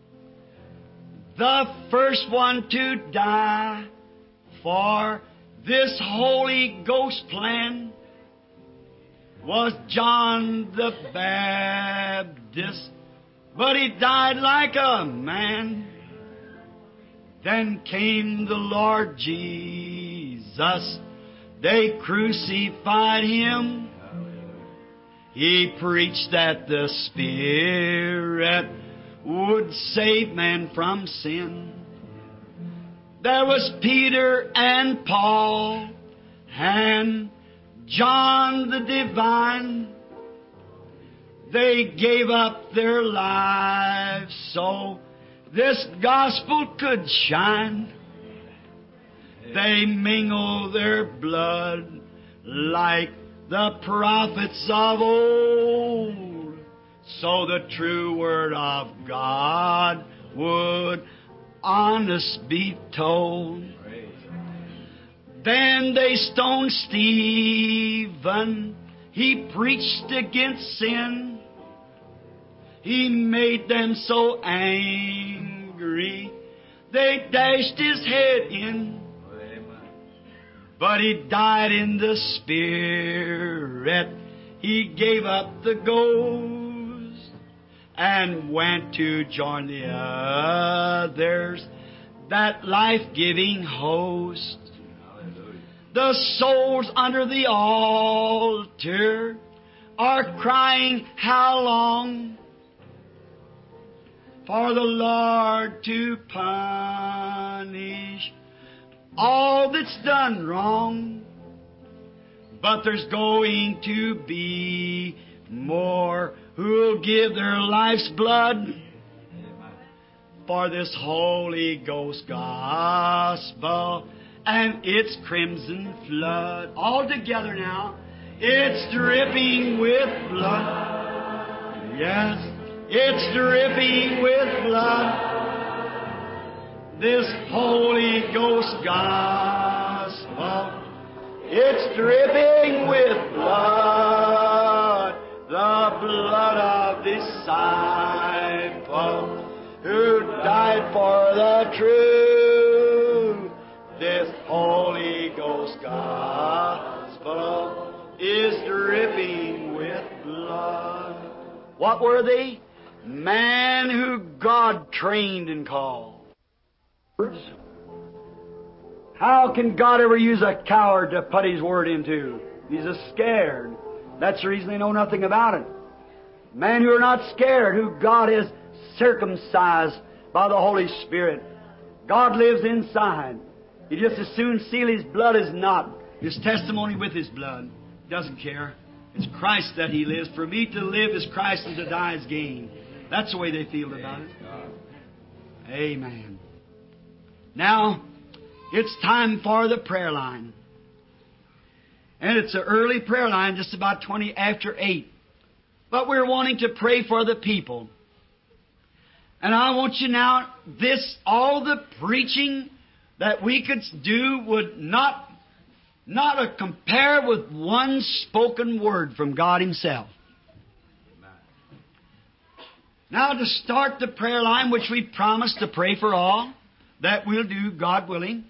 The first one to die for this Holy Ghost plan was John the Baptist, but he died like a man. Then came the Lord Jesus. They crucified Him. He preached that the Spirit would save man from sin. There was Peter and Paul and John the Divine. They gave up their lives so this gospel could shine. They mingled their blood like the prophets of old, so the true word of God would honest be told. Then they stoned Stephen. He preached against sin. He made them so angry, they dashed his head in. but he died in the Spirit. He gave up the ghost and went to join the others, that life-giving host. The souls under the altar are crying, how long? For the Lord to punish all that's done wrong. But there's going to be more who'll give their life's blood for this Holy Ghost gospel and its crimson flood. All together now. It's dripping with blood. Yes, it's dripping with blood. This Holy Ghost gospel, it's dripping with blood. The blood of disciple who died for the truth. This Holy Ghost gospel is dripping with blood. What were they? Man who God trained and called. How can God ever use a coward to put His Word into? He's a scared. That's the reason they know nothing about it. Men who are not scared, who God has circumcised by the Holy Spirit. God lives inside. He just as soon seal His blood as not. His testimony with His blood. Doesn't care. It's Christ that He lives. For me to live is Christ and to die is gain. That's the way they feel about it. Amen. Now, it's time for the prayer line. And it's an early prayer line, just about 20 after 8. But we're wanting to pray for the people. And I want you now, all the preaching that we could do would not compare with one spoken word from God Himself. Now to start the prayer line, which we promised to pray for all, that we'll do, God willing.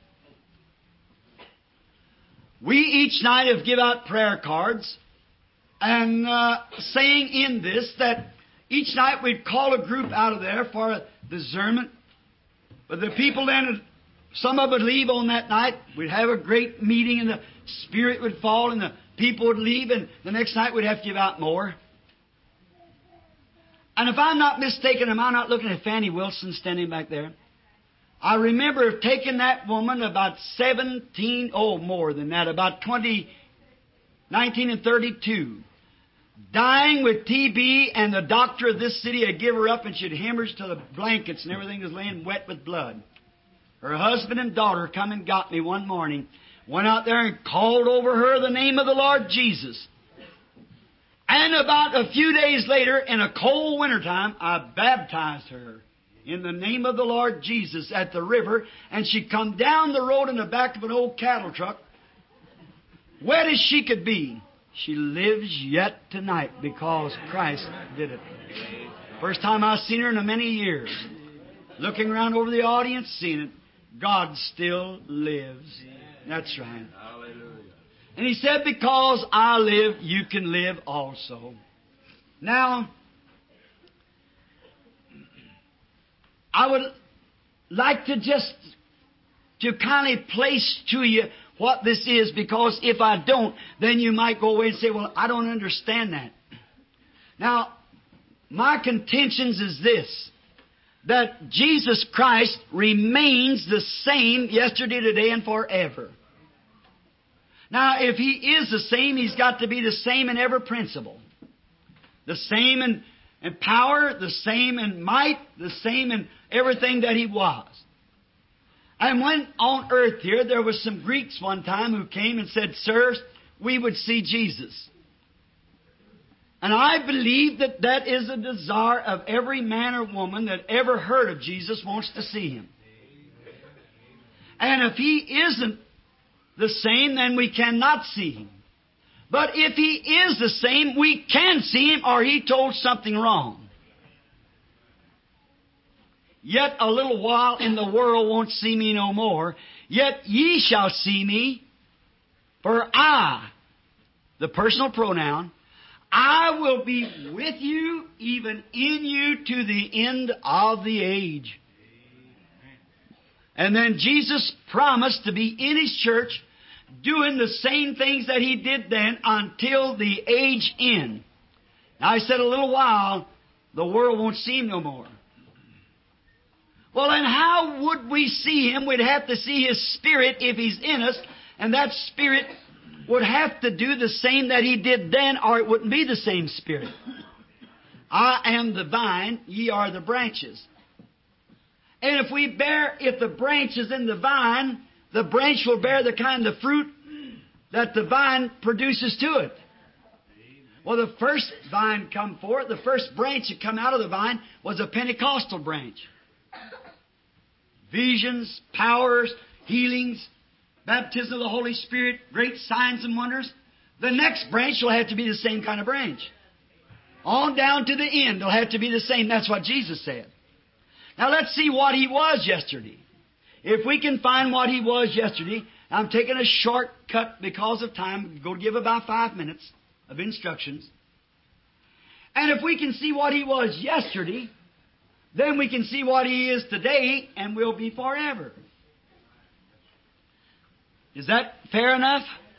We each night have give out prayer cards and saying in this that each night we'd call a group out of there for a discernment. But the people then, some of it would leave on that night. We'd have a great meeting and the Spirit would fall and the people would leave, and the next night we'd have to give out more. And if I'm not mistaken, am I not looking at Fanny Wilson standing back there? I remember taking that woman about 17, more than that, about 19 and 32, dying with TB, and the doctor of this city had give her up and she'd hemorrhage till the blankets and everything was laying wet with blood. Her husband and daughter come and got me one morning, went out there and called over her the name of the Lord Jesus. And about a few days later, in a cold wintertime, I baptized her in the name of the Lord Jesus at the river, and she come down the road in the back of an old cattle truck, wet as she could be. She lives yet tonight because Christ did it. First time I've seen her in many years. Looking around over the audience, seeing it. God still lives. That's right. And He said, because I live, you can live also. Now, I would like to kind of place to you what this is, because if I don't, then you might go away and say, well, I don't understand that. Now, my contentions is this, that Jesus Christ remains the same yesterday, today, and forever. Now, if He is the same, He's got to be the same in every principle. The same in power, the same in might, the same in everything that He was. And when on earth here, there was some Greeks one time who came and said, sirs, we would see Jesus. And I believe that that is a desire of every man or woman that ever heard of Jesus wants to see Him. And if He isn't the same, then we cannot see Him. But if He is the same, we can see Him, or He told something wrong. Yet a little while and the world won't see me no more. Yet ye shall see me, For I, the personal pronoun, I will be with you, even in you, to the end of the age. And then Jesus promised to be in His church, doing the same things that He did then until the age end. Now, I said a little while, the world won't see Him no more. Well, then how would we see Him? We'd have to see His Spirit if He's in us, and that Spirit would have to do the same that He did then, or it wouldn't be the same Spirit. I am the vine, ye are the branches. And if the branch is in the vine, the branch will bear the kind of fruit that the vine produces to it. Well, the first vine come forth, the first branch that come out of the vine was a Pentecostal branch. Visions, powers, healings, baptism of the Holy Spirit, great signs and wonders. The next branch will have to be the same kind of branch. On down to the end, it'll have to be the same. That's what Jesus said. Now let's see what He was yesterday. If we can find what He was yesterday, I'm taking a shortcut because of time. I'm going to give about 5 minutes of instructions. And if we can see what He was yesterday, then we can see what He is today and will be forever. Is that fair enough?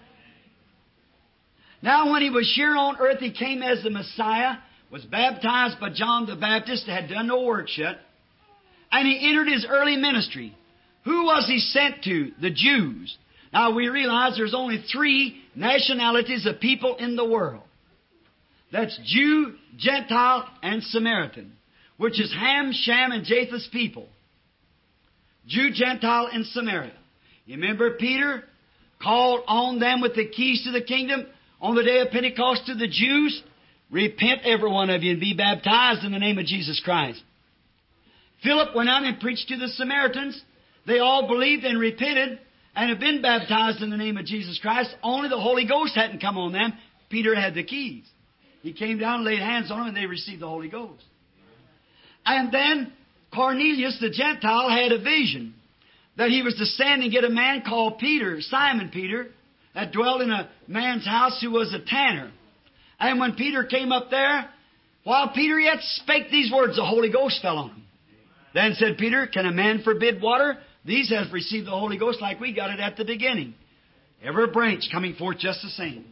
Now, when He was here on earth, He came as the Messiah, was baptized by John the Baptist, had done no works yet, and He entered His early ministry. Who was He sent to? The Jews. Now, we realize there's only 3 nationalities of people in the world. That's Jew, Gentile, and Samaritan, which is Ham, Shem, and Japheth's people. Jew, Gentile, and Samaritan. You remember Peter called on them with the keys to the kingdom on the day of Pentecost to the Jews? Repent, every one of you, and be baptized in the name of Jesus Christ. Philip went out and preached to the Samaritans. They all believed and repented and have been baptized in the name of Jesus Christ. Only the Holy Ghost hadn't come on them. Peter had the keys. He came down and laid hands on them, and they received the Holy Ghost. And then Cornelius, the Gentile, had a vision that he was to send and get a man called Peter, Simon Peter, that dwelt in a man's house who was a tanner. And when Peter came up there, while Peter yet spake these words, the Holy Ghost fell on him. Then said Peter, can a man forbid water? These have received the Holy Ghost like we got it at the beginning. Every branch coming forth just the same.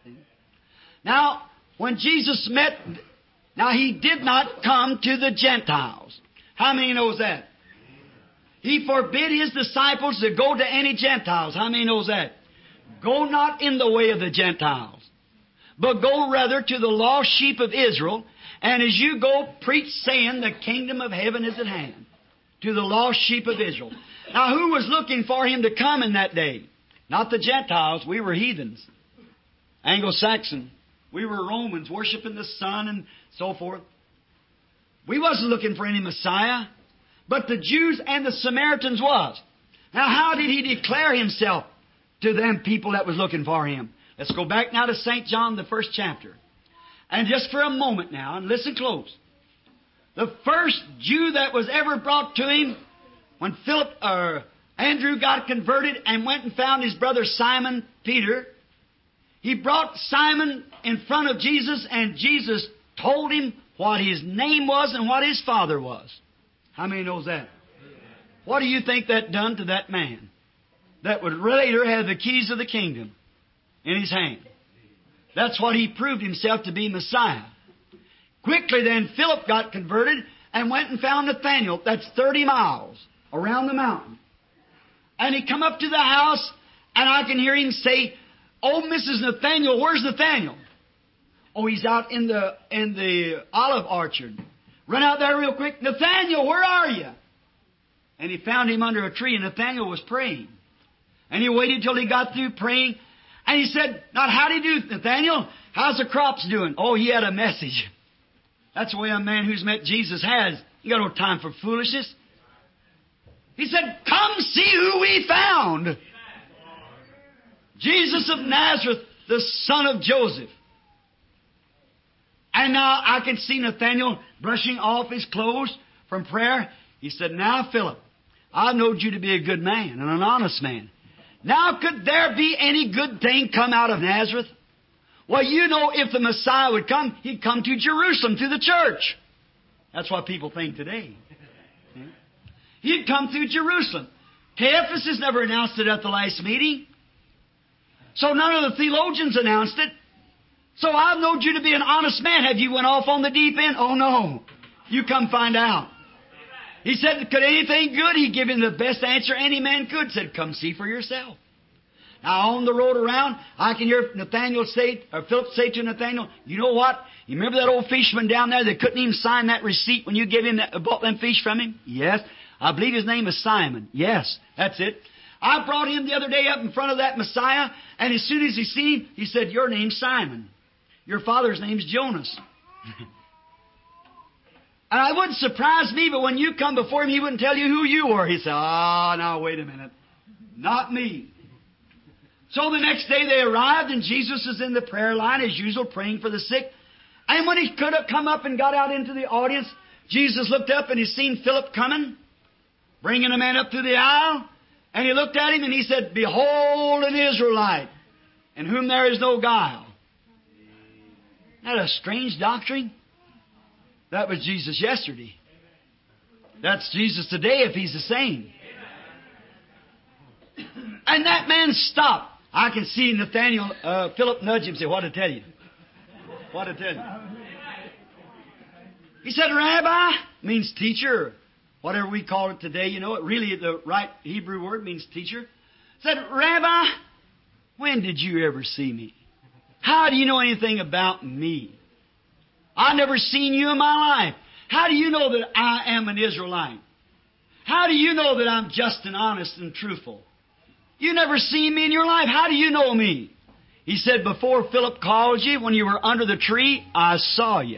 Now, when Jesus met, now He did not come to the Gentiles. How many knows that? He forbid His disciples to go to any Gentiles. How many knows that? Go not in the way of the Gentiles, but go rather to the lost sheep of Israel. And as you go, preach saying, the kingdom of heaven is at hand. To the lost sheep of Israel. Now, who was looking for Him to come in that day? Not the Gentiles. We were heathens. Anglo-Saxon. We were Romans, worshiping the sun and so forth. We wasn't looking for any Messiah. But the Jews and the Samaritans was. Now, how did He declare Himself to them people that was looking for Him? Let's go back now to St. John, the 1st chapter. And just for a moment now, and listen close. The first Jew that was ever brought to Him, when Andrew got converted and went and found his brother Simon Peter, he brought Simon in front of Jesus, and Jesus told him what his name was and what his father was. How many knows that? What do you think that done to that man that would later have the keys of the kingdom in his hand? That's what he proved himself to be Messiah. Quickly then, Philip got converted and went and found Nathanael. That's 30 miles around the mountain. And he come up to the house, and I can hear him say, "Oh, Mrs. Nathanael, where's Nathanael?" "Oh, he's out in the olive orchard." Run out there real quick. "Nathanael, where are you?" And he found him under a tree, and Nathanael was praying. And he waited till he got through praying. And he said, "Not how do you do, Nathanael? How's the crops doing?" Oh, he had a message. That's the way a man who's met Jesus has. He got no time for foolishness. He said, "Come see who we found. Jesus of Nazareth, the son of Joseph." And now I can see Nathanael brushing off his clothes from prayer. He said, "Now, Philip, I knowed you to be a good man and an honest man. Now could there be any good thing come out of Nazareth? Well, you know, if the Messiah would come, He'd come to Jerusalem, to the church. That's what people think today. He'd come through Jerusalem. Caiaphas never announced it at the last meeting. So none of the theologians announced it. So I've known you to be an honest man. Have you went off on the deep end? Oh, no. You come find out. He said, could anything good? He gave him the best answer any man could. Said, come see for yourself. Now, on the road around, I can hear Philip say to Nathanael, you know what? You remember that old fisherman down there that couldn't even sign that receipt when you gave him bought them fish from him? Yes. I believe his name is Simon. Yes, that's it. I brought him the other day up in front of that Messiah, and as soon as he seen him, he said, your name's Simon. Your father's name's Jonas. And it wouldn't surprise me, but when you come before him, he wouldn't tell you who you were. He said, now, wait a minute. Not me. So the next day they arrived, and Jesus is in the prayer line, as usual, praying for the sick. And when he could have come up and got out into the audience, Jesus looked up and he seen Philip coming, bringing a man up through the aisle. And he looked at him and he said, behold an Israelite, in whom there is no guile. Isn't that a strange doctrine? That was Jesus yesterday. That's Jesus today if He's the same. And that man stopped. I can see Philip nudge him and say, what to tell you? What to tell you? He said, Rabbi, means teacher. Whatever we call it today, you know, really the right Hebrew word means teacher. Said, Rabbi, when did you ever see me? How do you know anything about me? I've never seen you in my life. How do you know that I am an Israelite? How do you know that I'm just and honest and truthful? You never seen me in your life. How do you know me? He said, before Philip called you, when you were under the tree, I saw you.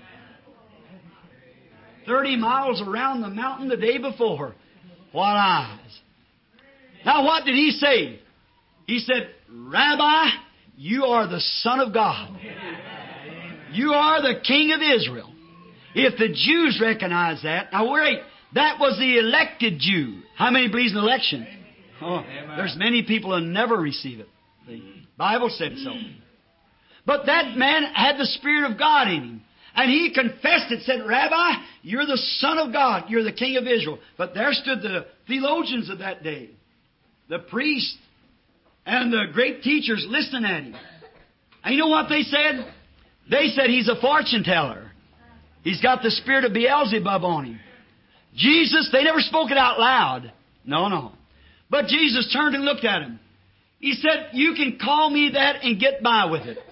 30 miles around the mountain the day before. What eyes. Now what did he say? He said, Rabbi, you are the Son of God. You are the King of Israel. If the Jews recognize that, now wait, that was the elected Jew. How many believes in election? Oh, there's many people who never receive it. The Bible said so. But that man had the Spirit of God in him. And he confessed it, said, Rabbi, you're the Son of God. You're the King of Israel. But there stood the theologians of that day, the priests and the great teachers listening at him. And you know what they said? They said he's a fortune teller. He's got the spirit of Beelzebub on him. Jesus, they never spoke it out loud. No. But Jesus turned and looked at him. He said, you can call me that and get by with it.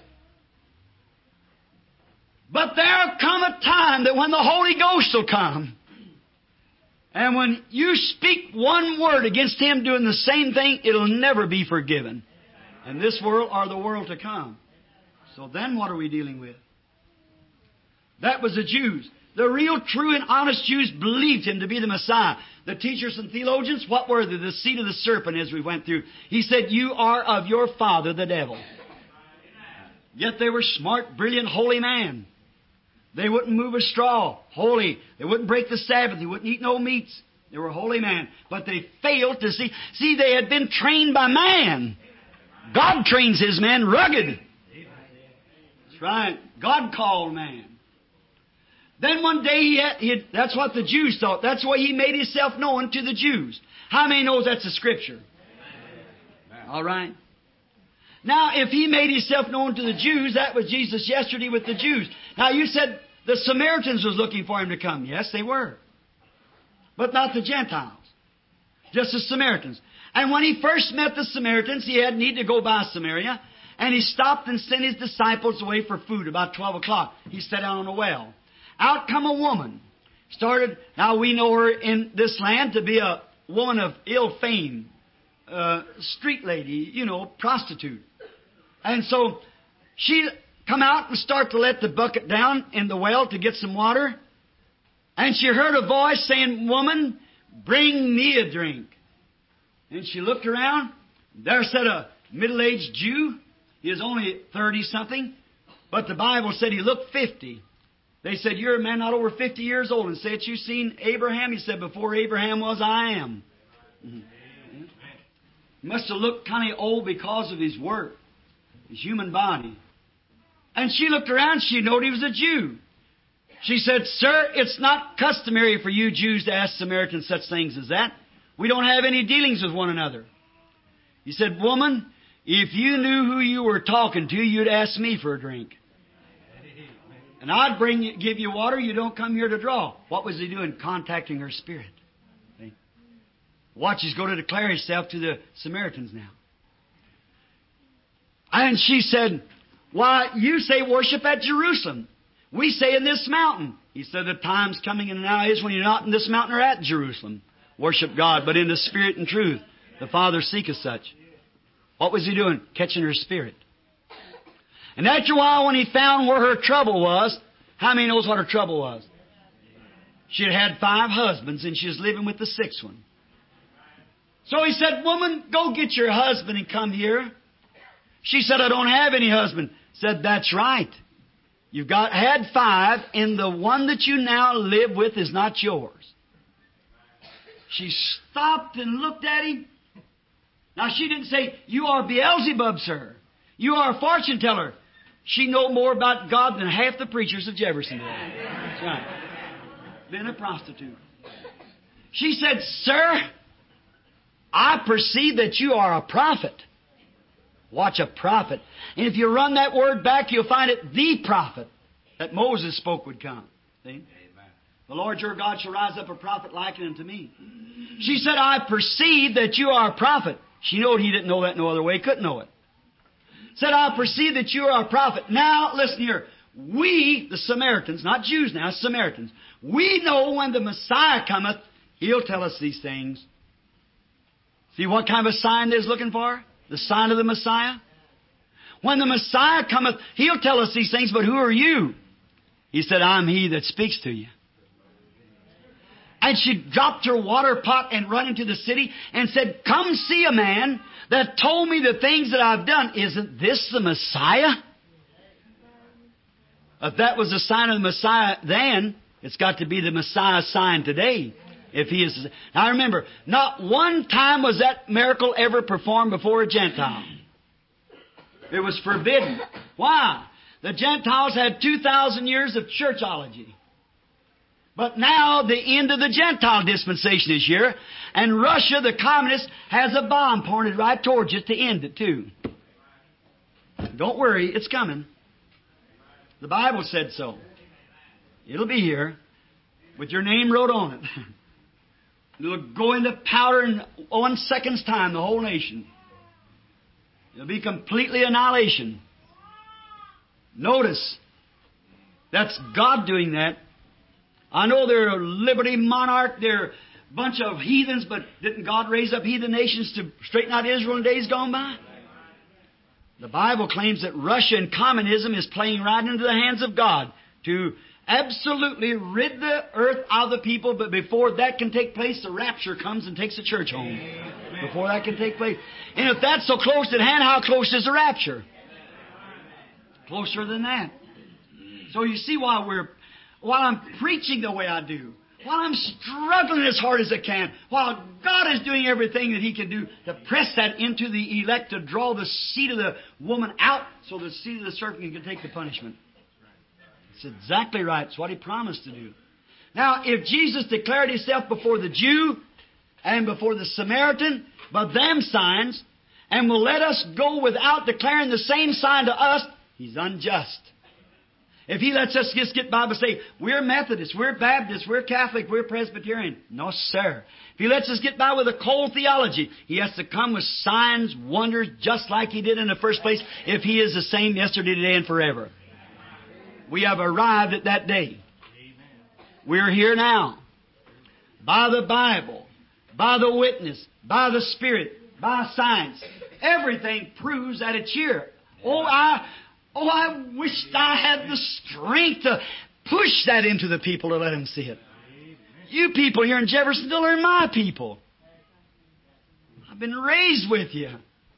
But there'll come a time that when the Holy Ghost will come, and when you speak one word against Him doing the same thing, it'll never be forgiven. In this world or the world to come. So then what are we dealing with? That was the Jews. The real, true, and honest Jews believed Him to be the Messiah. The teachers and theologians, what were they? The seed of the serpent as we went through. He said, you are of your father, the devil. Yet they were smart, brilliant, holy men. They wouldn't move a straw. Holy. They wouldn't break the Sabbath. They wouldn't eat no meats. They were holy men. But they failed to see. See, they had been trained by man. God trains His men rugged. That's right. God called man. Then one day that's what the Jews thought. That's why He made Himself known to the Jews. How many knows that's a Scripture? All right. Now, if He made Himself known to the Jews, that was Jesus yesterday with the Jews. Now, you said the Samaritans was looking for Him to come. Yes, they were. But not the Gentiles. Just the Samaritans. And when He first met the Samaritans, He had need to go by Samaria. And He stopped and sent His disciples away for food about 12 o'clock. He sat down on a well. Out come a woman. Now we know her in this land to be a woman of ill fame. Street lady, prostitute. And so she come out and start to let the bucket down in the well to get some water. And she heard a voice saying, woman, bring me a drink. And she looked around. There sat a middle-aged Jew. He was only 30-something. But the Bible said he looked 50. They said, you're a man not over 50 years old. And said, you seen Abraham? He said, before Abraham was, I am. Mm-hmm. He must have looked kind of old because of his work, his human body. And she looked around, she knew he was a Jew. She said, "Sir, it's not customary for you Jews to ask Samaritans such things as that. We don't have any dealings with one another." He said, "Woman, if you knew who you were talking to, you'd ask me for a drink. And I'd give you water, you don't come here to draw." What was he doing? Contacting her spirit. See? Watch, he's going to declare himself to the Samaritans now. And she said, "Why, you say worship at Jerusalem. We say in this mountain." He said, "The time's coming and now is when you're not in this mountain or at Jerusalem. Worship God, but in the spirit and truth. The Father seeketh such." What was he doing? Catching her spirit. And after a while, when he found where her trouble was, how many knows what her trouble was? She had had 5 husbands and she was living with the 6th one. So he said, "Woman, go get your husband and come here." She said, "I don't have any husband." Said, "That's right. You've had 5, and the one that you now live with is not yours." She stopped and looked at him. Now, she didn't say, "You are Beelzebub, sir. You are a fortune teller." She know more about God than half the preachers of Jeffersonville. That's right. Been a prostitute. She said, "Sir, I perceive that you are a prophet." Watch, a prophet. And if you run that word back, you'll find it the prophet that Moses spoke would come. See? Amen. "The Lord your God shall rise up a prophet like unto me." She said, "I perceive that you are a prophet." She knew he didn't know that no other way. Couldn't know it. Said, "I perceive that you are a prophet." Now, listen here. We, the Samaritans, not Jews now, Samaritans, we know when the Messiah cometh, He'll tell us these things. See what kind of a sign they're looking for? The sign of the Messiah? When the Messiah cometh, He'll tell us these things, but who are you? He said, "I'm He that speaks to you." And she dropped her water pot and run into the city and said, "Come see a man that told me the things that I've done. Isn't this the Messiah?" If that was the sign of the Messiah then, it's got to be the Messiah sign today. If He is. Now remember, not one time was that miracle ever performed before a Gentile. It was forbidden. Why? The Gentiles had 2,000 years of churchology. But now the end of the Gentile dispensation is here, and Russia, the communist, has a bomb pointed right towards you to end it too. Don't worry, it's coming. The Bible said so. It'll be here with your name wrote on it. It'll go into powder in 1 second's time, the whole nation. It'll be completely annihilation. Notice, that's God doing that. I know they're a liberty monarch, they're a bunch of heathens, but didn't God raise up heathen nations to straighten out Israel in days gone by? The Bible claims that Russia and communism is playing right into the hands of God to absolutely rid the earth out of the people, but before that can take place, the rapture comes and takes the church home. Amen. Before that can take place. And if that's so close at hand, how close is the rapture? Closer than that. So you see while I'm preaching the way I do, while I'm struggling as hard as I can, while God is doing everything that He can do to press that into the elect, to draw the seed of the woman out so the seed of the serpent can take the punishment. It's exactly right. It's what He promised to do. Now, if Jesus declared Himself before the Jew and before the Samaritan by them signs, and will let us go without declaring the same sign to us, He's unjust. If He lets us just get by and say, we're Methodists, we're Baptists, we're Catholic, we're Presbyterian. No, sir. If He lets us get by with a cold theology, He has to come with signs, wonders, just like He did in the first place, if He is the same yesterday, today, and forever. We have arrived at that day. We're here now. By the Bible, by the witness, by the Spirit, by science. Everything proves that it's here. I wished I had the strength to push that into the people to let them see it. You people here in Jeffersonville are my people. I've been raised with you.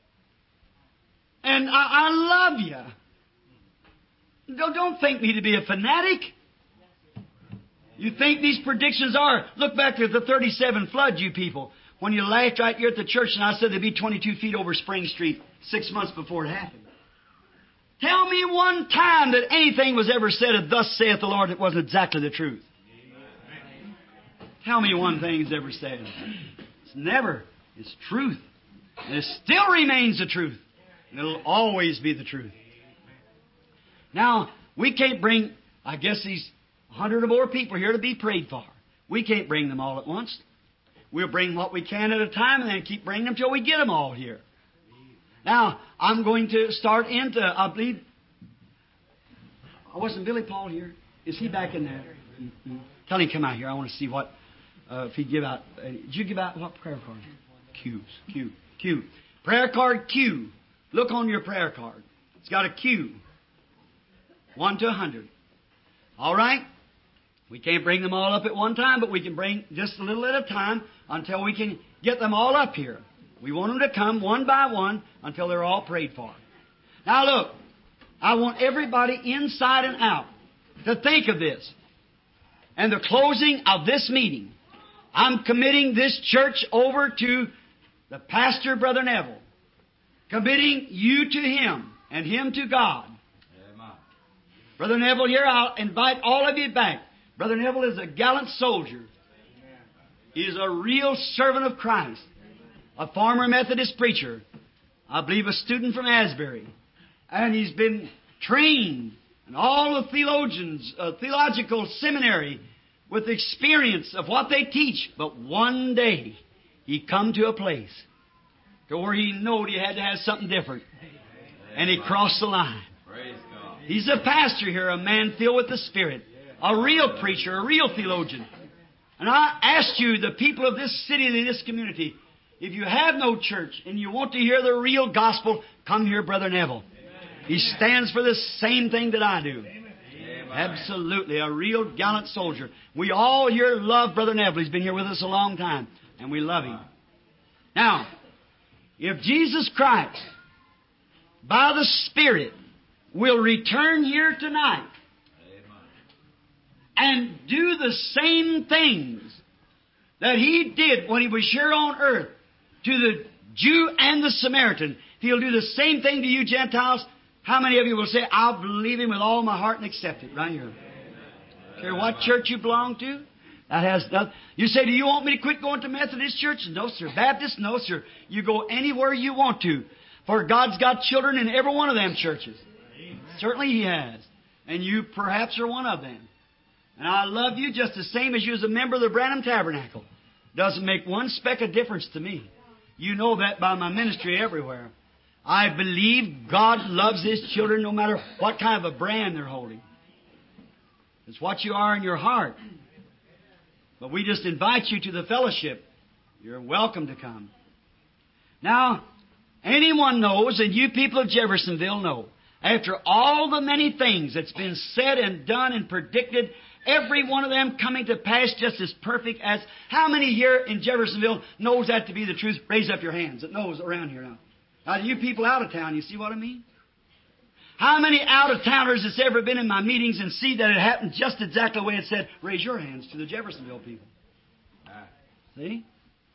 And I love you. Don't think me to be a fanatic. You think these predictions are. Look back to the 37 flood, you people. when you laughed right here at the church and I said they'd be 22 feet over Spring Street 6 months before it happened. Tell me one time that anything was ever said of thus saith the Lord that wasn't exactly the truth. Tell me one thing that's ever said. It's never. It's truth. And it still remains the truth. And it'll always be the truth. Now, we can't bring, I guess, these 100 or more people here to be prayed for. We can't bring them all at once. We'll bring what we can at a time and then keep bringing them till we get them all here. Now, I'm going to start into, I believe, wasn't Billy Paul here? Is he back in there? Mm-hmm. Tell him to come out here. I want to see what, if he give out, did you give out what prayer card? Q. Prayer card Q. Look on your prayer card. It's got a Q. 1 to 100. All right? We can't bring them all up at one time, but we can bring just a little at a time until we can get them all up here. We want them to come one by one until they're all prayed for. Now look, I want everybody inside and out to think of this. And the closing of this meeting, I'm committing this church over to the pastor, Brother Neville. Committing you to him and him to God. Amen. Brother Neville here, I'll invite all of you back. Brother Neville is a gallant soldier. He is a real servant of Christ. A former Methodist preacher. I believe a student from Asbury. And he's been trained in all the theologians, theological seminary with experience of what they teach. But one day he come to a place to where he knowed he had to have something different. And he crossed the line. Praise God. He's a pastor here, a man filled with the Spirit. A real preacher, a real theologian. And I ask you, the people of this city and this community, if you have no church and you want to hear the real gospel, come here, Brother Neville. He stands for the same thing that I do. Absolutely, a real gallant soldier. We all here love Brother Neville. He's been here with us a long time, and we love him. Now, if Jesus Christ, by the Spirit, will return here tonight and do the same things that He did when He was here on earth to the Jew and the Samaritan, if He'll do the same thing to you Gentiles, how many of you will say, I'll believe Him with all my heart and accept it right here? Care what church you belong to? That has nothing. You say, do you want me to quit going to Methodist church? No, sir. Baptist? No, sir. You go anywhere you want to. For God's got children in every one of them churches. Certainly He has. And you perhaps are one of them. And I love you just the same as you as a member of the Branham Tabernacle. Doesn't make one speck of difference to me. You know that by my ministry everywhere. I believe God loves His children no matter what kind of a brand they're holding. It's what you are in your heart. But we just invite you to the fellowship. You're welcome to come. Now, anyone knows, and you people of Jeffersonville know, after all the many things that's been said and done and predicted, every one of them coming to pass just as perfect as... How many here in Jeffersonville knows that to be the truth? Raise up your hands that knows around here now. Now, you people out of town, you see what I mean? How many out-of-towners that's ever been in my meetings and see that it happened just exactly the way it said? Raise your hands to the Jeffersonville people. See?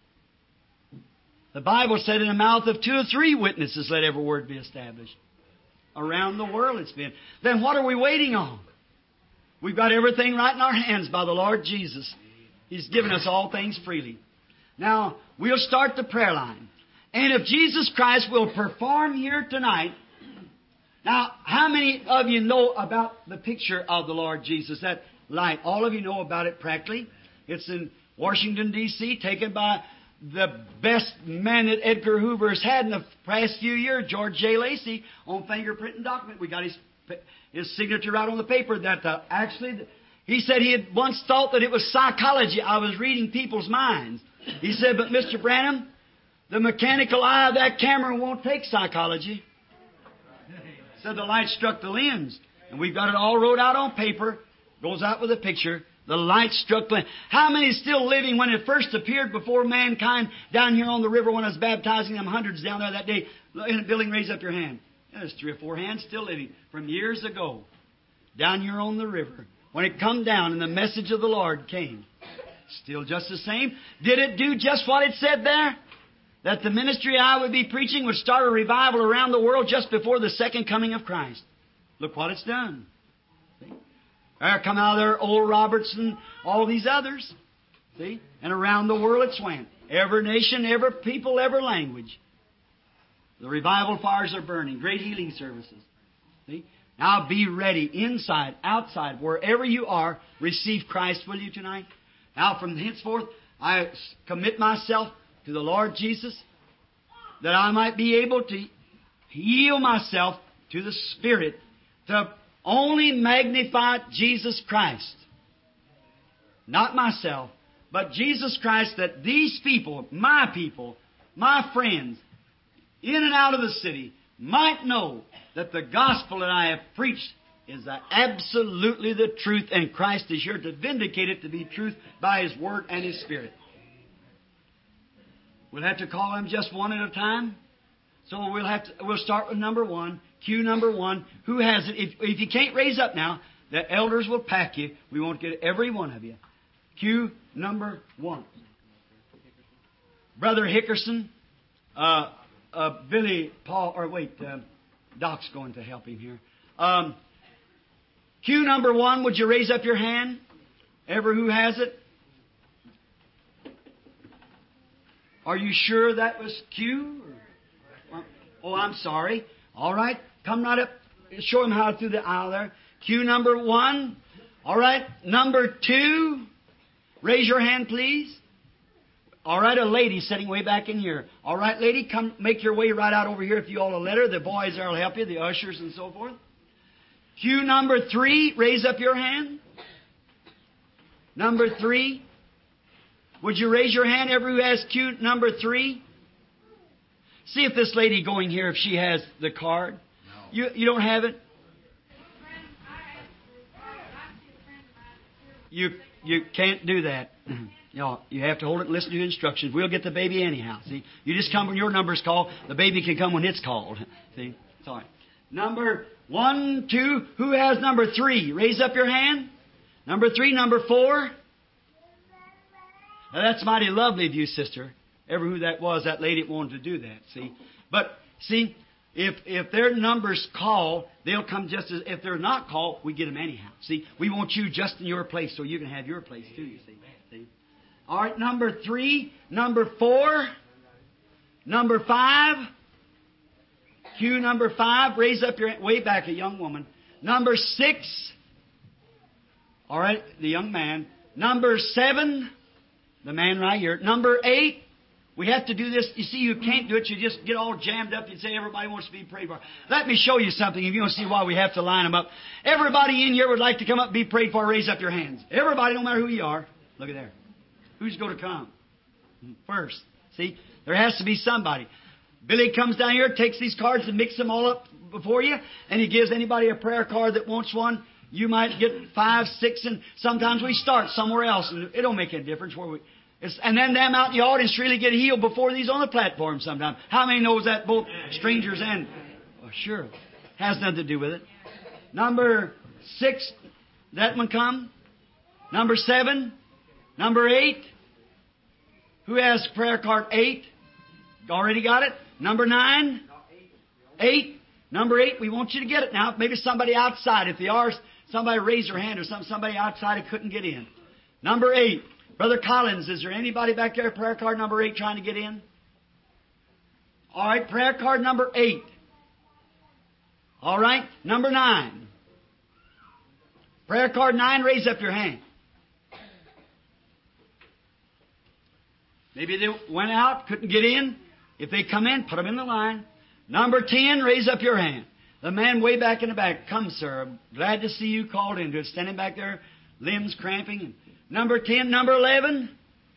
The Bible said in the mouth of 2 or 3 witnesses, let every word be established. Around the world it's been. Then what are we waiting on? We've got everything right in our hands by the Lord Jesus. He's given us all things freely. Now, we'll start the prayer line. And if Jesus Christ will perform here tonight... Now, how many of you know about the picture of the Lord Jesus, that light? All of you know about it practically. It's in Washington, D.C., taken by the best man that Edgar Hoover has had in the past few years, George J. Lacey, on fingerprint and document. We got his signature right on the paper. That actually, he said he had once thought that it was psychology. I was reading people's minds. He said, but Mr. Branham, the mechanical eye of that camera won't take psychology. Said the light struck the lens. And we've got it all wrote out on paper. Goes out with a picture. The light struck the lens. How many still living when it first appeared before mankind down here on the river when I was baptizing them hundreds down there that day? In a building, raise up your hand. There's 3 or 4 hands still living from years ago. Down here on the river. When it come down and the message of the Lord came. Still just the same. Did it do just what it said there? That the ministry I would be preaching would start a revival around the world just before the second coming of Christ. Look what it's done. See? There come out of there Oral Roberts and all these others. See? And around the world it's went. Every nation, every people, every language. The revival fires are burning. Great healing services. See? Now be ready, inside, outside, wherever you are, receive Christ, will you, tonight? Now from henceforth, I commit myself to the Lord Jesus, that I might be able to yield myself to the Spirit to only magnify Jesus Christ. Not myself, but Jesus Christ, that these people, my friends, in and out of the city, might know that the gospel that I have preached is absolutely the truth, and Christ is here to vindicate it to be truth by His Word and His Spirit. We'll have to call them just one at a time. So we'll start with number one. Cue number one. Who has it? If you can't raise up now, the elders will pack you. We won't get every one of you. Cue number one. Brother Hickerson, Billy, Paul, Doc's going to help him here. Cue number one, would you raise up your hand? Ever who has it? Are you sure that was Q? Oh, I'm sorry. All right. Come right up. Show him how through the aisle there. Cue number one. All right. Number two. Raise your hand, please. All right. A lady sitting way back in here. All right, lady. Come make your way right out over here if you all will let her. The boys there will help you. The ushers and so forth. Cue number three. Raise up your hand. Number three. Would you raise your hand, everyone who has cue number three? See if this lady going here, if she has the card. No. You don't have it? You can't do that. You have to hold it and listen to instructions. We'll get the baby anyhow. See, you just come when your number's called. The baby can come when it's called. See, it's all right. Number 1, 2. Who has number 3? Raise up your hand. Number 3, number 4. Now, that's mighty lovely of you, sister. Ever who that was, that lady that wanted to do that, see. But, see, if their number's called, they'll come just as... If they're not called, we get them anyhow. See, we want you just in your place so you can have your place too, you see. All right, number 3, number 4, number 5. Cue number 5. Raise up your... Way back, a young woman. Number 6. All right, the young man. Number 7... The man right here. Number 8, we have to do this. You see, you can't do it. You just get all jammed up. You say everybody wants to be prayed for. Let me show you something if you want to see why we have to line them up. Everybody in here would like to come up and be prayed for. Raise up your hands. Everybody, no matter who you are. Look at there. Who's going to come? First. See, there has to be somebody. Billy comes down here, takes these cards and mixes them all up before you, and he gives anybody a prayer card that wants one. You might get 5, 6, and sometimes we start somewhere else, and it don't make any difference where we... and then them out in the audience really get healed before these on the platform sometimes. How many knows that both strangers and... Oh, sure. Has nothing to do with it. Number 6, that one come. Number 7. Number 8. Who has prayer card 8? Already got it? Number 9. 8. Number 8, we want you to get it now. Maybe somebody outside. If they are, somebody raise their hand or somebody outside who couldn't get in. Number 8. Brother Collins, is there anybody back there, prayer card number 8, trying to get in? All right, prayer card number 8. All right, number 9. Prayer card 9, raise up your hand. Maybe they went out, couldn't get in. If they come in, put them in the line. Number 10, raise up your hand. The man way back in the back, come, sir. I'm glad to see you called into it. Standing back there, limbs cramping. Number 10, number 11.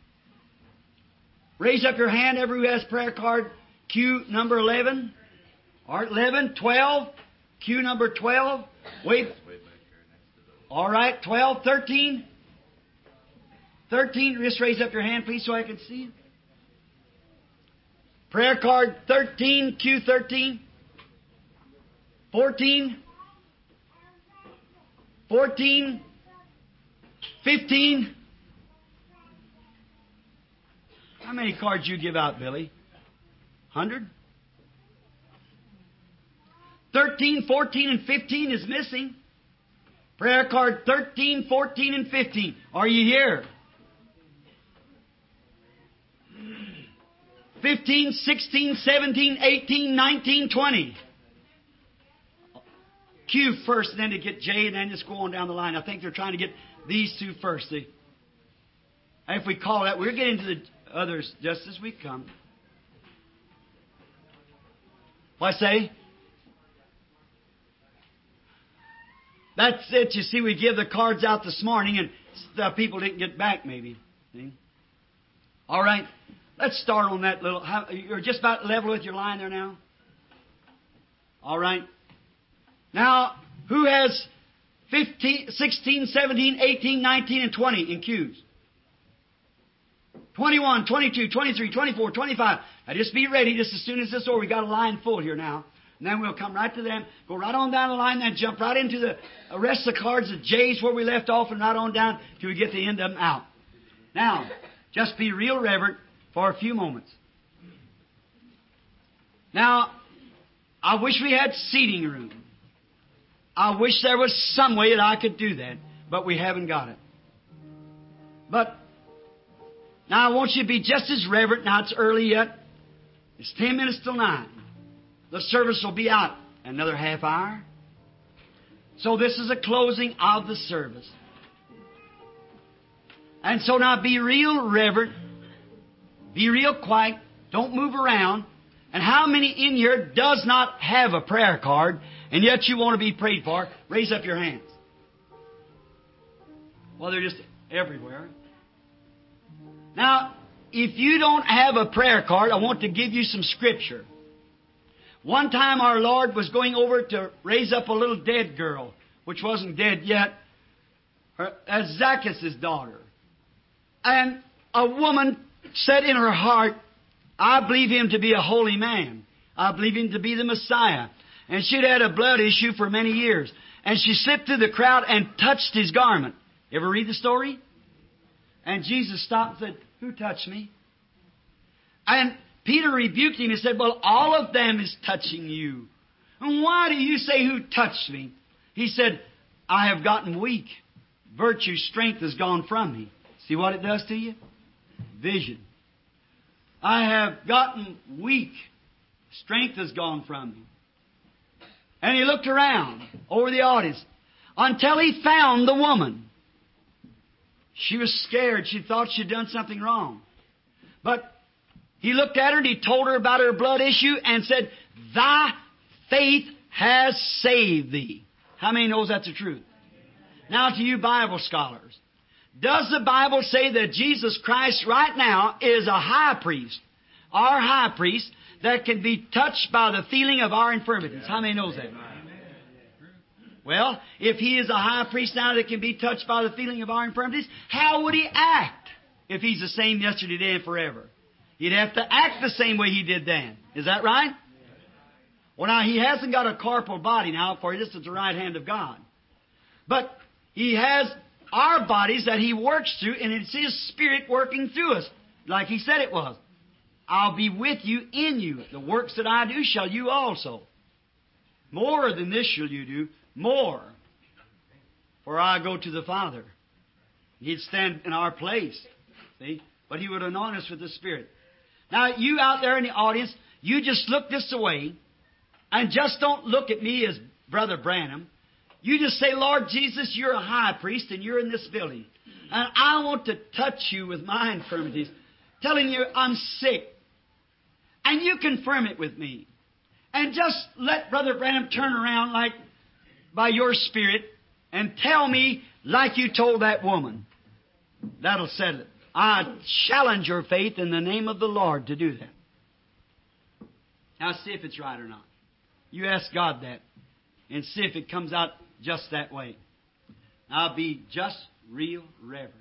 Raise up your hand, everyone who has prayer card. Cue number 11. All right, 11, 12. Cue number 12. Wait. All right, 12, 13. 13, just raise up your hand, please, so I can see you. Prayer card 13, cue 13. 14. 14. 15. How many cards you give out, Billy? 100? 13, 14, and 15 is missing. Prayer card 13, 14, and 15. Are you here? 15, 16, 17, 18, 19, 20. Q first, and then to get J, and then just go on down the line. I think they're trying to get these two first. See? And if we call that, we'll get into the others just as we come. What I say? That's it. You see, we give the cards out this morning, and the people didn't get back, maybe. See? All right. Let's start on that little... You're just about level with your line there now? All right. Now, who has 15, 16, 17, 18, 19, and 20 in Q's? 21, 22, 23, 24, 25. Now, just be ready just as soon as this over. We got a line full here now. And then we'll come right to them, go right on down the line, then jump right into the rest of the cards, the J's where we left off, and right on down till we get the end of them out. Now, just be real reverent for a few moments. Now, I wish we had seating room. I wish there was some way that I could do that, but we haven't got it. But now I want you to be just as reverent. Now it's early yet. It's 10 minutes till 9. The service will be out another half hour. So this is a closing of the service. And so now be real reverent. Be real quiet. Don't move around. And how many in here does not have a prayer card, and yet you want to be prayed for? Raise up your hands. Well, they're just everywhere. Now, if you don't have a prayer card, I want to give you some scripture. One time our Lord was going over to raise up a little dead girl, which wasn't dead yet, as Zacchaeus' daughter. And a woman said in her heart, I believe him to be a holy man. I believe him to be the Messiah. And she'd had a blood issue for many years. And she slipped through the crowd and touched his garment. You ever read the story? And Jesus stopped and said, who touched me? And Peter rebuked him and said, well, all of them is touching you. And why do you say, who touched me? He said, I have gotten weak. Virtue, strength has gone from me. See what it does to you? Vision. I have gotten weak. Strength has gone from me. And he looked around over the audience until he found the woman. She was scared. She thought she'd done something wrong. But he looked at her and he told her about her blood issue and said, thy faith has saved thee. How many knows that's the truth? Now to you Bible scholars. Does the Bible say that Jesus Christ right now is a high priest, our high priest, that can be touched by the feeling of our infirmities? How many knows that? Well, if He is a high priest now that can be touched by the feeling of our infirmities, how would He act if He's the same yesterday, today, and forever? He'd have to act the same way He did then. Is that right? Well, now, He hasn't got a corporal body now, for this is the right hand of God. But He has our bodies that He works through, and it's His Spirit working through us, like He said it was. I'll be with you, in you. The works that I do shall you also. More than this shall you do, more. For I go to the Father. He'd stand in our place, see? But He would anoint us with the Spirit. Now, you out there in the audience, you just look this way, and just don't look at me as Brother Branham. You just say, Lord Jesus, you're a high priest, and you're in this building. And I want to touch you with my infirmities, telling you I'm sick. And you confirm it with me. And just let Brother Branham turn around like by your Spirit and tell me like you told that woman. That'll settle it. I challenge your faith in the name of the Lord to do that. Now see if it's right or not. You ask God that and see if it comes out just that way. Now be just real reverent.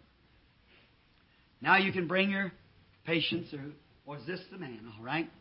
Now you can bring your patients, or is this the man? All right.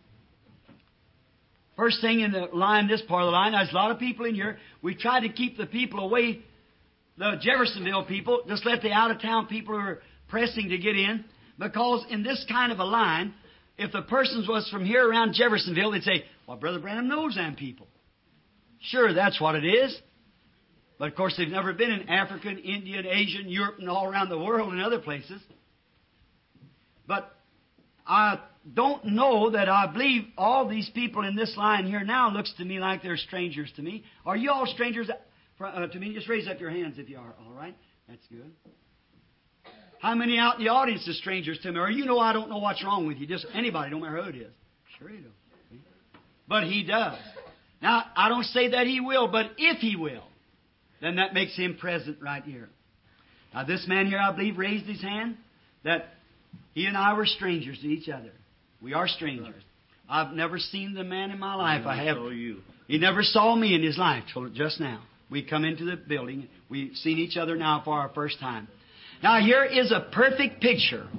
First thing in the line, this part of the line, there's a lot of people in here. We try to keep the people away, the Jeffersonville people, just let the out-of-town people who are pressing to get in. Because in this kind of a line, if the persons was from here around Jeffersonville, they'd say, well, Brother Branham knows them people. Sure, that's what it is. But of course, they've never been in Africa, and India, and Asia, and Europe, and all around the world and other places. But I don't know that I believe all these people in this line here now looks to me like they're strangers to me. Are you all strangers to me? Just raise up your hands if you are. All right? That's good. How many out in the audience are strangers to me? Or you know I don't know what's wrong with you. Just anybody, no matter who it is. Sure you do. But He does. Now, I don't say that He will, but if He will, then that makes Him present right here. Now, this man here, I believe, raised his hand that he and I were strangers to each other. We are strangers. I've never seen the man in my life. I have. He never saw me in his life till just now. We come into the building. We've seen each other now for our first time. Now, here is a perfect picture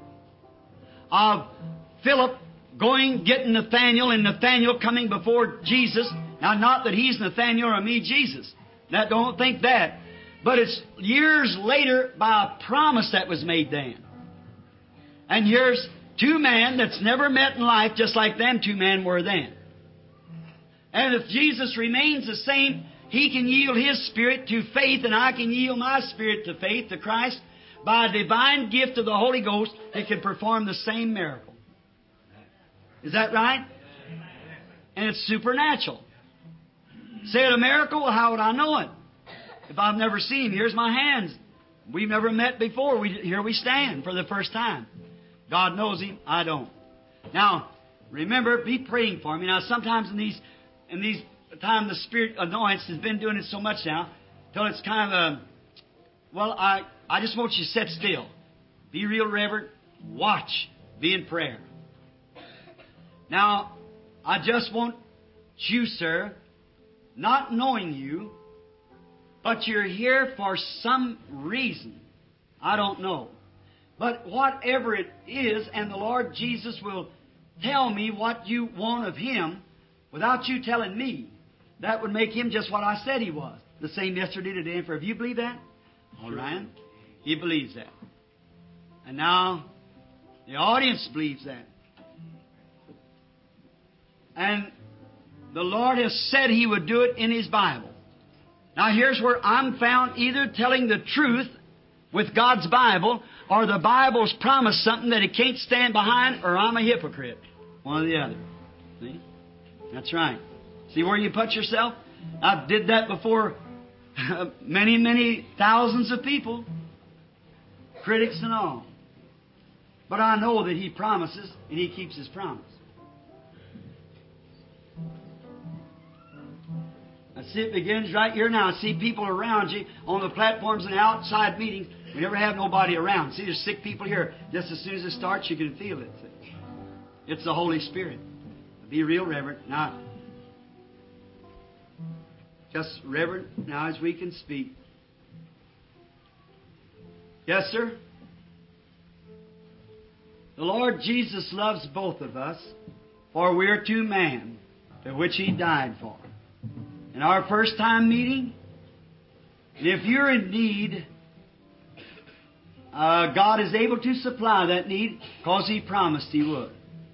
of Philip getting Nathanael, and Nathanael coming before Jesus. Now, not that he's Nathanael or me, Jesus. Now, don't think that. But it's years later by a promise that was made then. And here's two men that's never met in life, just like them two men were then. And if Jesus remains the same, He can yield His Spirit to faith, and I can yield my spirit to faith, to Christ. By a divine gift of the Holy Ghost, it can perform the same miracle. Is that right? And it's supernatural. Say it a miracle, well, how would I know it? If I've never seen Him, here's my hands. We've never met before. Here we stand for the first time. God knows Him, I don't. Now, remember, be praying for me. Now, sometimes in these times, the Spirit anoints has been doing it so much now, till it's kind of I just want you to sit still. Be real reverent. Watch. Be in prayer. Now, I just want you, sir, not knowing you, but you're here for some reason. I don't know. But whatever it is, and the Lord Jesus will tell me what you want of Him without you telling me, that would make Him just what I said He was. The same yesterday, today, and forever. You believe that? All right. He believes that. And now, the audience believes that. And the Lord has said He would do it in His Bible. Now, here's where I'm found either telling the truth with God's Bible, or the Bible's promised something that it can't stand behind, or I'm a hypocrite. One or the other. See? That's right. See where you put yourself? I did that before many, many thousands of people. Critics and all. But I know that He promises, and He keeps His promise. I see it begins right here now. I see people around you on the platforms and outside meetings. We never have nobody around. See, there's sick people here. Just as soon as it starts, you can feel it. It's the Holy Spirit. Be real reverent. Now, just reverent now as we can speak. Yes, sir? The Lord Jesus loves both of us, for we are two men, to which He died for. In our first time meeting, and if you're in need, God is able to supply that need because He promised He would.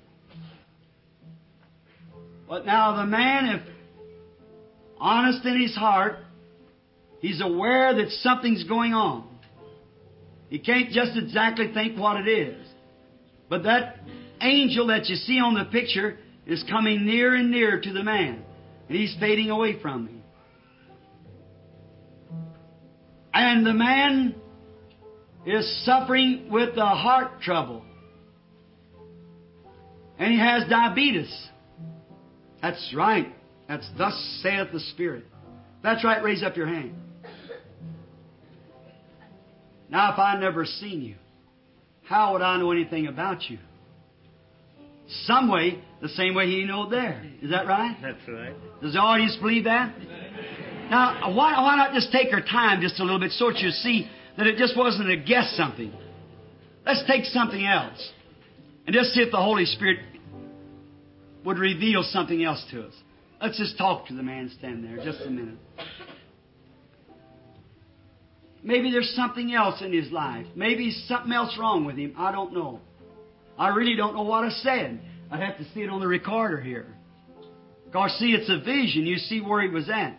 But now the man, if honest in his heart, he's aware that something's going on. He can't just exactly think what it is. But that angel that you see on the picture is coming near and near to the man. And he's fading away from him. And the man is suffering with the heart trouble. And he has diabetes. That's right. That's thus saith the Spirit. That's right. Raise up your hand. Now, if I never seen you, how would I know anything about you? Some way, the same way He knew there. Is that right? That's right. Does the audience believe that? Now, why not just take our time just a little bit so that you see that it just wasn't a guess something. Let's take something else and just see if the Holy Spirit would reveal something else to us. Let's just talk to the man standing there just a minute. maybe there's something else in his life. Maybe something else wrong with him. I don't know. I really don't know what I said. I'd have to see it on the recorder here. Because, see, it's a vision. You see where he was at.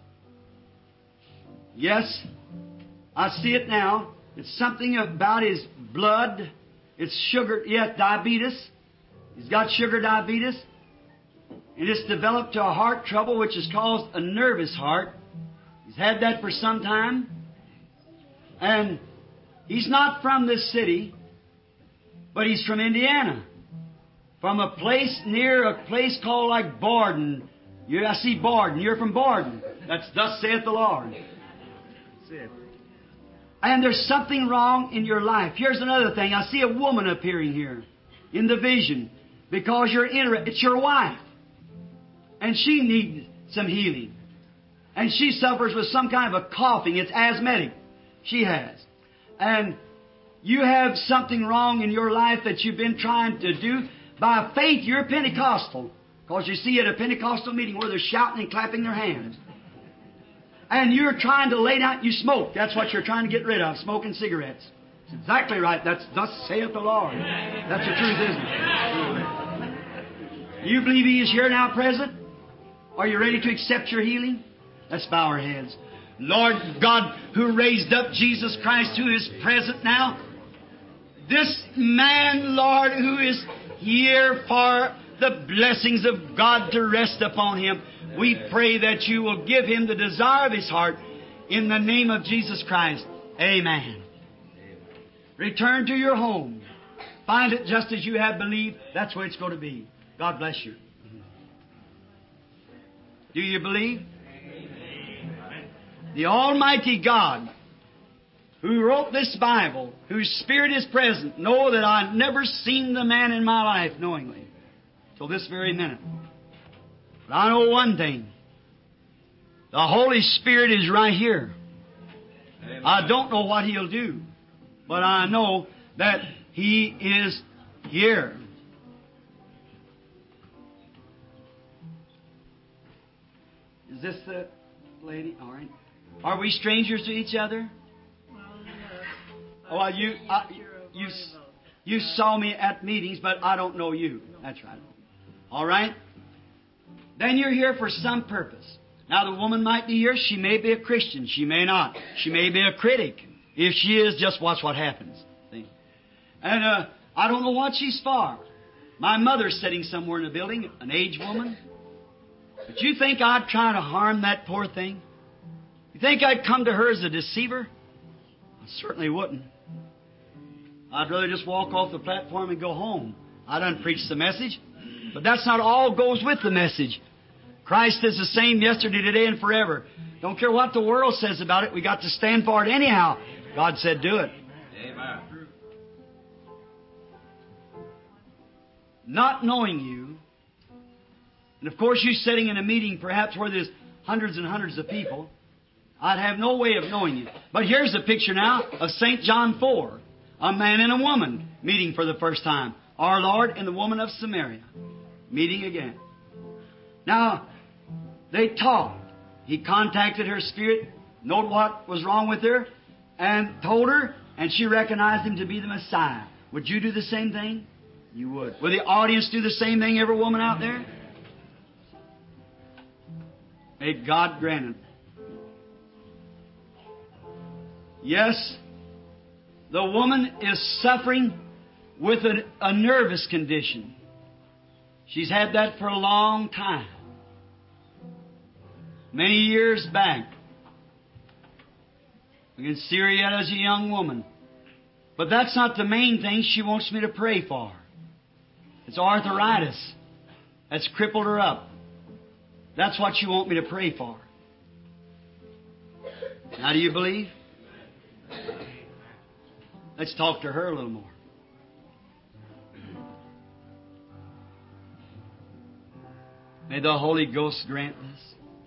Yes, I see it now. It's something about his blood. It's sugar. Yes, diabetes. He's got sugar diabetes. And it's developed to a heart trouble, which has caused a nervous heart. He's had that for some time. And he's not from this city, but he's from Indiana. From a place near a place called like Borden. I see Borden. You're from Borden. That's thus saith the Lord. That's it. And there's something wrong in your life. Here's another thing. I see a woman appearing here in the vision because it's your wife. And she needs some healing. And she suffers with some kind of a coughing. It's asthmatic. She has. And you have something wrong in your life that you've been trying to do. By faith, you're Pentecostal. Because you see at a Pentecostal meeting where they're shouting and clapping their hands. And you're trying to lay down, you smoke. That's what you're trying to get rid of, smoking cigarettes. That's exactly right. That's thus saith the Lord. That's the truth, isn't it? You believe He is here now present? Are you ready to accept your healing? Let's bow our heads. Lord God, who raised up Jesus Christ, who is present now, this man, Lord, who is here for the blessings of God to rest upon him, we pray that you will give him the desire of his heart in the name of Jesus Christ. Amen. Return to your home. Find it just as you have believed. That's where it's going to be. God bless you. Do you believe? The Almighty God, who wrote this Bible, whose Spirit is present, know that I've never seen the man in my life knowingly till this very minute. But I know one thing. The Holy Spirit is right here. Amen. I don't know what He'll do, but I know that He is here. Is this the lady? All right. Are we strangers to each other? Well, you saw me at meetings, but I don't know you. That's right. All right? Then you're here for some purpose. Now, the woman might be here. She may be a Christian. She may not. She may be a critic. If she is, just watch what happens. See? And I don't know what she's for. My mother's sitting somewhere in the building, an aged woman. But you think I'd try to harm that poor thing? You think I'd come to her as a deceiver? I certainly wouldn't. I'd rather just walk off the platform and go home. I done preached the message. But that's not all goes with the message. Christ is the same yesterday, today, and forever. Don't care what the world says about it. We got to stand for it anyhow. God said do it. Amen. Not knowing you, and of course you sitting in a meeting perhaps where there's hundreds and hundreds of people, I'd have no way of knowing you. But here's a picture now of St. John 4. A man and a woman meeting for the first time. Our Lord and the woman of Samaria meeting again. Now, they talked. He contacted her spirit, knowed what was wrong with her, and told her, and she recognized him to be the Messiah. Would you do the same thing? You would. Would the audience do the same thing, every woman out there? May God grant it. Yes, the woman is suffering with a nervous condition. She's had that for a long time. Many years back. We can see her yet as a young woman. But that's not the main thing she wants me to pray for. It's arthritis that's crippled her up. That's what you want me to pray for. Now, do you believe? Let's talk to her a little more. May the Holy Ghost grant this.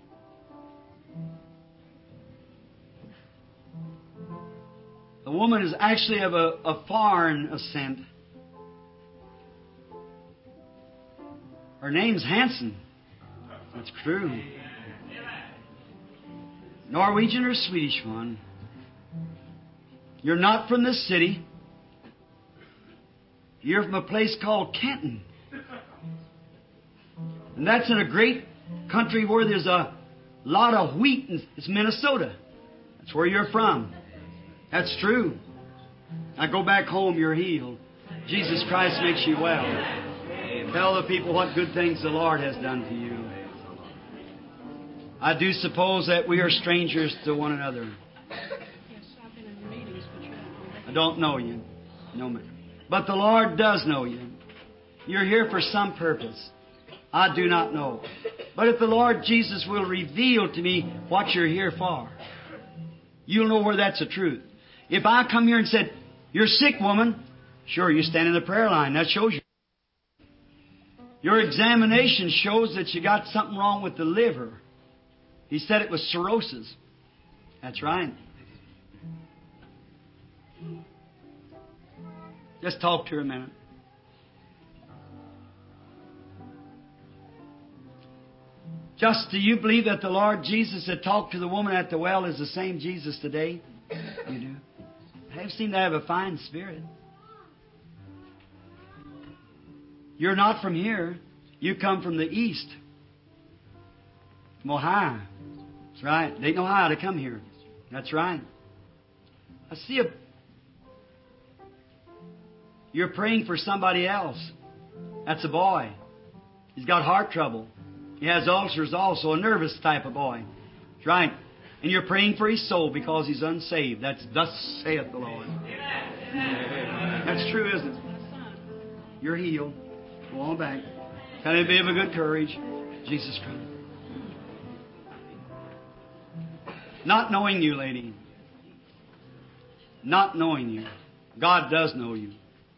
The woman is actually of a foreign ascent. Her name's Hansen. That's true. Norwegian or Swedish one. You're not from this city. You're from a place called Kenton. And that's in a great country where there's a lot of wheat. It's Minnesota. That's where you're from. That's true. Now go back home, you're healed. Jesus Christ makes you well. Tell the people what good things the Lord has done to you. I do suppose that we are strangers to one another. I don't know you. No, ma'am. But the Lord does know you. You're here for some purpose. I do not know. But if the Lord Jesus will reveal to me what you're here for, you'll know where that's the truth. If I come here and said, "You're sick, woman," sure, you stand in the prayer line. That shows you. Your examination shows that you got something wrong with the liver. He said it was cirrhosis. That's right. Just talk to her a minute. Just do you believe that the Lord Jesus that talked to the woman at the well is the same Jesus today? You do. They seem to have a fine spirit. You're not from here. You come from the east. From Ohio. That's right. They didn't know how to come here. That's right. I see you're praying for somebody else. That's a boy. He's got heart trouble. He has ulcers also, a nervous type of boy. That's right. And you're praying for his soul because he's unsaved. That's thus saith the Lord. That's true, isn't it? You're healed. Go on back. Can it be of a good courage? Jesus Christ. Not knowing you, lady. Not knowing you. God does know you.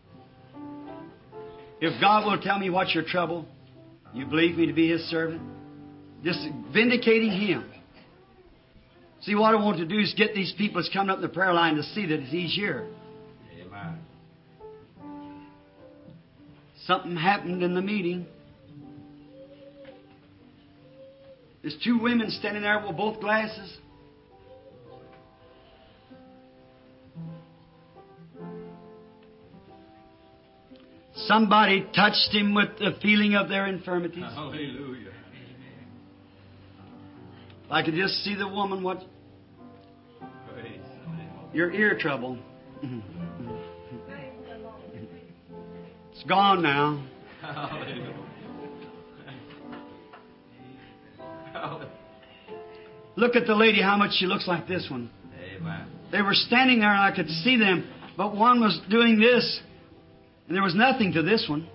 If God will tell me what's your trouble, you believe me to be His servant? Just vindicating Him. See, what I want to do is get these people that's coming up in the prayer line to see that He's here. Amen. Something happened in the meeting. There's two women standing there with both glasses. Somebody touched him with the feeling of their infirmities. Hallelujah. I could just see the woman, what? Praise. Your ear trouble. It's gone now. Hallelujah. Hallelujah. Look at the lady, how much she looks like this one. Amen. They were standing there and I could see them, but one was doing this, and there was nothing to this one.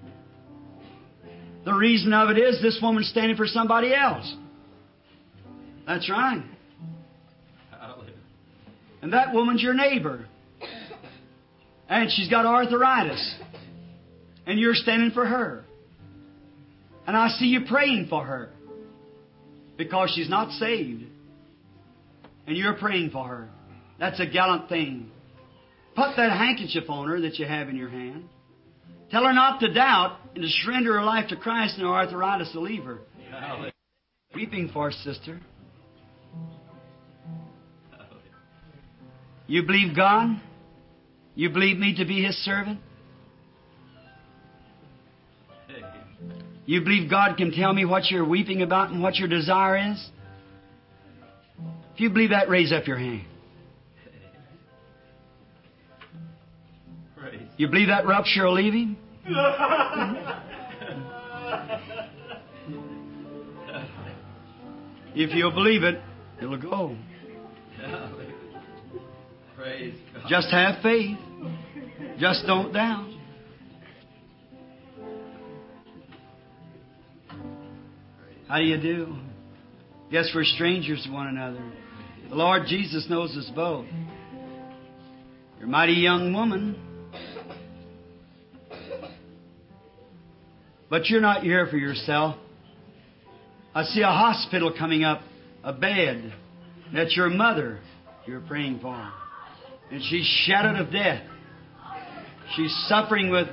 The reason of it is this woman's standing for somebody else. That's right. Hallelujah. And that woman's your neighbor. And she's got arthritis. And you're standing for her. And I see you praying for her. Because she's not saved. And you're praying for her. That's a gallant thing. Put that handkerchief on her that you have in your hand. Tell her not to doubt and to surrender her life to Christ, and her arthritis will leave her. Hallelujah. Weeping for her, sister. You believe God? You believe me to be His servant? You believe God can tell me what you're weeping about and what your desire is? If you believe that, raise up your hand. Praise. You believe that rupture will leave him? If you'll believe it, it'll go. Hallelujah. Praise God. Just have faith. Just don't doubt. How do you do? Guess we're strangers to one another. The Lord Jesus knows us both. You're a mighty young woman. But you're not here for yourself. I see a hospital coming up, a bed. That's your mother you're praying for. And she's shadowed of death. She's suffering with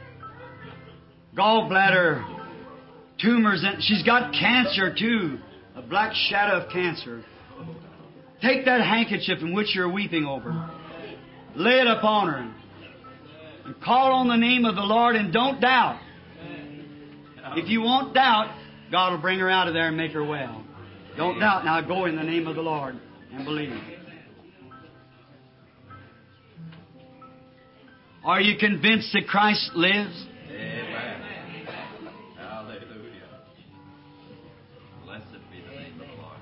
gallbladder tumors. And she's got cancer too, a black shadow of cancer. Take that handkerchief in which you're weeping over. Lay it upon her. And call on the name of the Lord and don't doubt. If you won't doubt, God will bring her out of there and make her well. Don't doubt. Now go in the name of the Lord and believe. Are you convinced that Christ lives? Amen. Hallelujah. Blessed be the name of the Lord.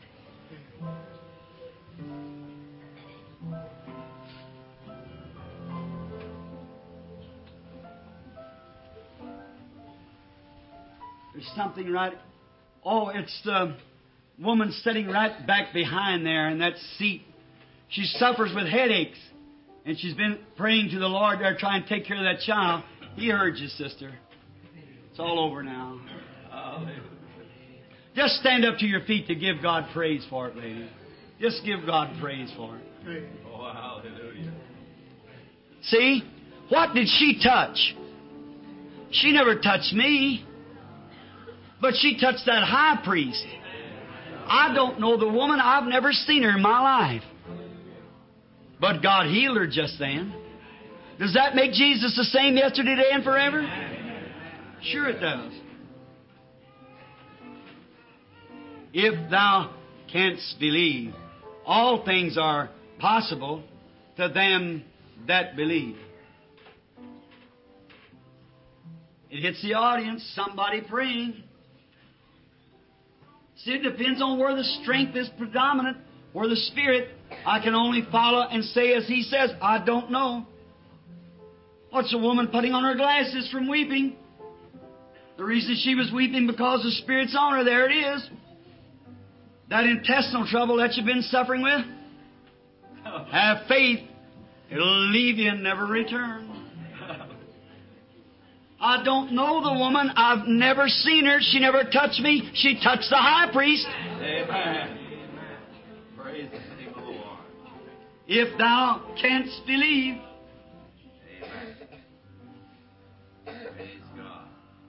There's something right. Oh, it's the woman sitting right back behind there in that seat. She suffers with headaches. And she's been praying to the Lord there trying to take care of that child. He heard you, sister. It's all over now. Hallelujah. Just stand up to your feet to give God praise for it, lady. Just give God praise for it. Oh, hallelujah. See? What did she touch? She never touched me. But she touched that high priest. I don't know the woman. I've never seen her in my life. But God healed her just then. Does that make Jesus the same yesterday, today, and forever? Sure it does. If thou canst believe, all things are possible to them that believe. It hits the audience, somebody praying. See, it depends on where the strength is predominant, where the Spirit. I can only follow and say as He says. I don't know. What's a woman putting on her glasses from weeping? The reason she was weeping because the Spirit's on her. There it is. That intestinal trouble that you've been suffering with. Have faith. It'll leave you and never return. I don't know the woman. I've never seen her. She never touched me. She touched the high priest. Amen. Praise the name of the Lord. If thou canst believe. Amen. Praise God.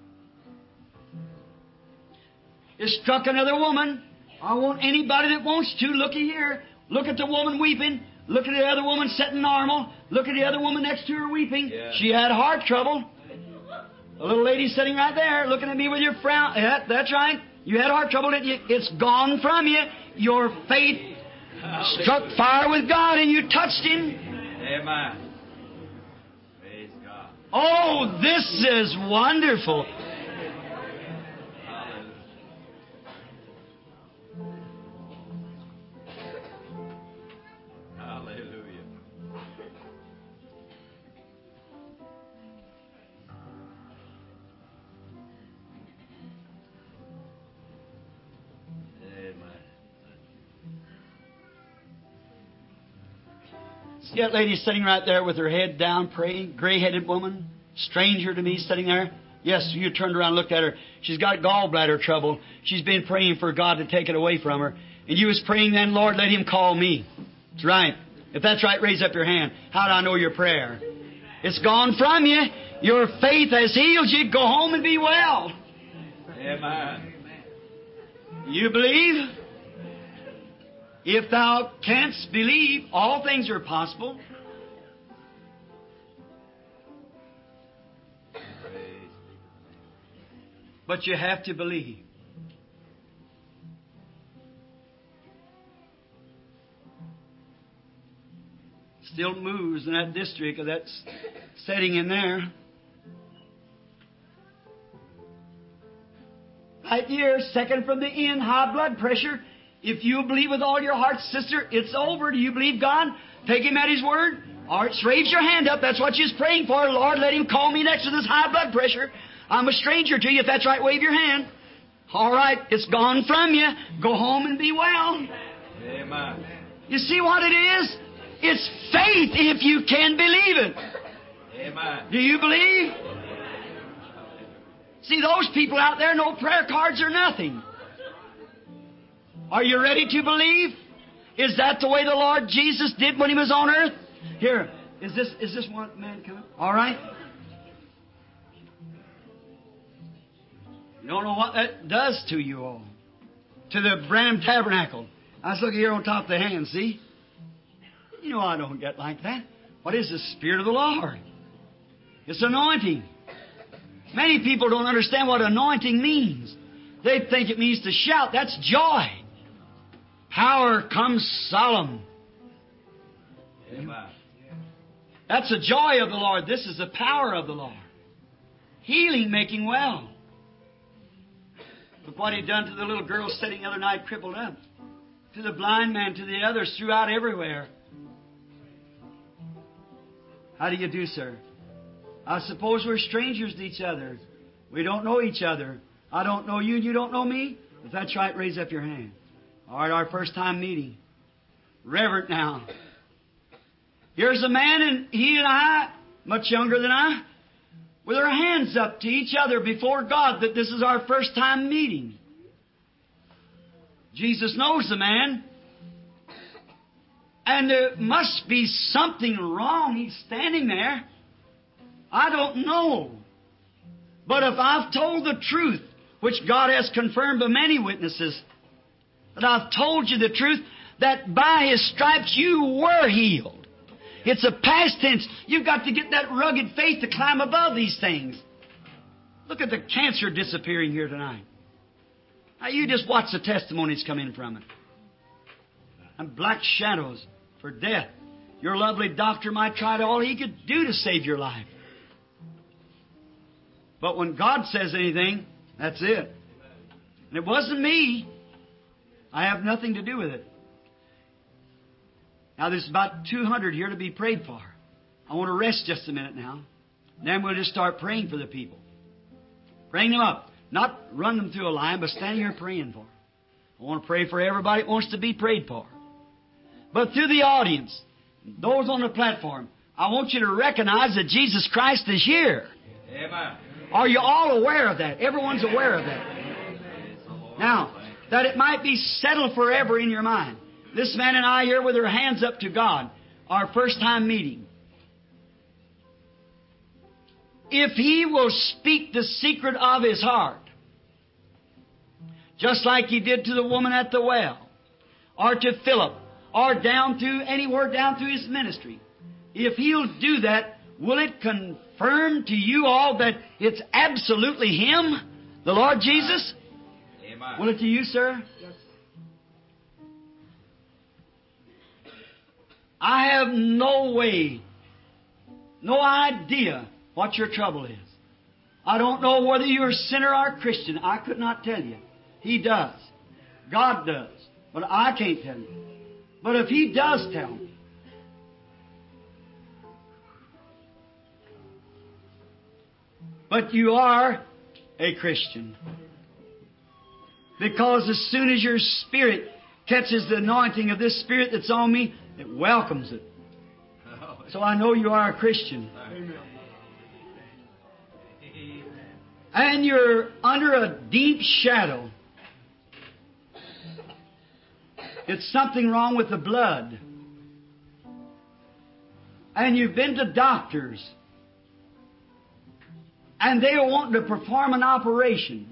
It struck another woman. I want anybody that wants to, looky here. Look at the woman weeping. Look at the other woman sitting normal. Look at the other woman next to her weeping. Yeah. She had heart trouble. A little lady sitting right there looking at me with your frown. Yeah, that's right. You had heart trouble, didn't you? It's gone from you. Your faith struck fire with God and you touched Him. Amen. Praise God. Oh, this is wonderful. Hallelujah. Hallelujah. Amen. See that lady sitting right there with her head down praying? Gray-headed woman, stranger to me, sitting there. Yes, you turned around and looked at her. She's got gallbladder trouble. She's been praying for God to take it away from her. And you was praying then, Lord, let Him call me. That's right. If that's right, raise up your hand. How do I know your prayer? It's gone from you. Your faith has healed you. Go home and be well. Amen. You believe? If thou canst believe, all things are possible. Praise. But you have to believe. Still moves in that district of that setting in there. Right here, second from the end, high blood pressure. If you believe with all your heart, sister, it's over. Do you believe God? Take Him at His word. All right, raise your hand up. That's what you're praying for. Lord, let Him call me next to this high blood pressure. I'm a stranger to you. If that's right, wave your hand. All right, it's gone from you. Go home and be well. Amen. You see what it is? It's faith if you can believe it. Amen. Do you believe? See, those people out there, no prayer cards or nothing. Are you ready to believe? Is that the way the Lord Jesus did when He was on earth? Here, is this one man coming? All right. You don't know what that does to you all. To the Branham Tabernacle. I was looking here on top of the hand, see? You know I don't get like that. What is the Spirit of the Lord? It's anointing. Many people don't understand what anointing means. They think it means to shout. That's joy. Power comes solemn. Amen. That's the joy of the Lord. This is the power of the Lord. Healing, making well. Look what He done to the little girl sitting the other night crippled up. To the blind man, to the others, throughout everywhere. How do you do, sir? I suppose we're strangers to each other. We don't know each other. I don't know you, and you don't know me? If that's right, raise up your hand. All right, our first time meeting. Reverend now. Here's a man, and he and I, much younger than I, with our hands up to each other before God that this is our first time meeting. Jesus knows the man. And there must be something wrong. He's standing there. I don't know. But if I've told the truth, which God has confirmed by many witnesses, that I've told you the truth, that by His stripes you were healed. It's a past tense. You've got to get that rugged faith to climb above these things. Look at the cancer disappearing here tonight. Now you just watch the testimonies come in from it. And black shadows for death. Your lovely doctor might try all he could do to save your life. But when God says anything, that's it. And it wasn't me. I have nothing to do with it. Now there's about 200 here to be prayed for. I want to rest just a minute now. Then we'll just start praying for the people. Praying them up. Not run them through a line, but stand here praying for them. I want to pray for everybody that wants to be prayed for. But through the audience, those on the platform, I want you to recognize that Jesus Christ is here. Amen. Are you all aware of that? Everyone's aware of that. Now, that it might be settled forever in your mind. This man and I here with our hands up to God, our first time meeting. If He will speak the secret of His heart, just like He did to the woman at the well, or to Philip, or down through anywhere down through His ministry, if He'll do that, will it confirm to you all that it's absolutely Him, the Lord Jesus? Amen. Will it to you, sir? Yes. I have no way, no idea what your trouble is. I don't know whether you're a sinner or a Christian. I could not tell you. He does. God does. But I can't tell you. But if He does tell me, but you are a Christian. Because as soon as your spirit catches the anointing of this Spirit that's on me, it welcomes it. So I know you are a Christian. And you're under a deep shadow. It's something wrong with the blood. And you've been to doctors. And they are wanting to perform an operation.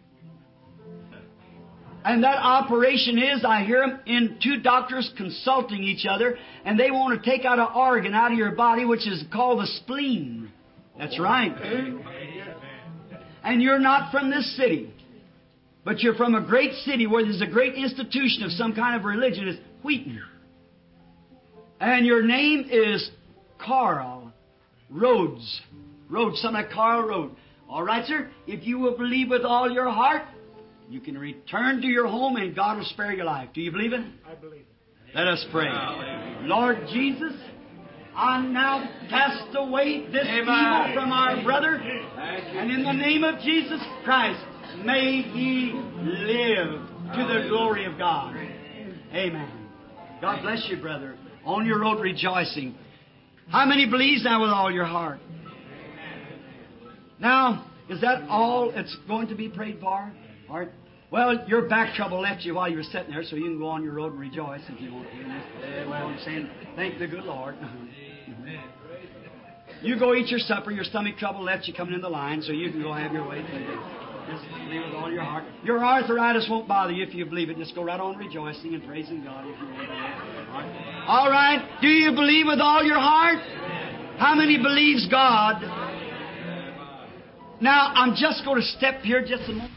And that operation is, I hear them, in two doctors consulting each other, and they want to take out an organ out of your body, which is called the spleen. That's right. And you're not from this city, but you're from a great city where there's a great institution of some kind of religion. It's Wheaton. And your name is Carl Rhodes. Rhodes, something like Carl Rhodes. All right, sir. If you will believe with all your heart, you can return to your home and God will spare your life. Do you believe it? I believe it. Let us pray. Lord Jesus, I now cast away this evil from our brother. And in the name of Jesus Christ, may he live to the glory of God. Amen. God bless you, brother. On your road rejoicing. How many believes now with all your heart? Now, is that all it's going to be prayed for? All right. Well, your back trouble left you while you were sitting there, so you can go on your road and rejoice if you want to. Well, I'm saying, thank the good Lord. You go eat your supper. Your stomach trouble left you coming in the line, so you can go have your way. Just believe with all your heart. Your arthritis won't bother you if you believe it. Just go right on rejoicing and praising God if you want to. All right. Do you believe with all your heart? How many believes God? Now, I'm just going to step here just a moment.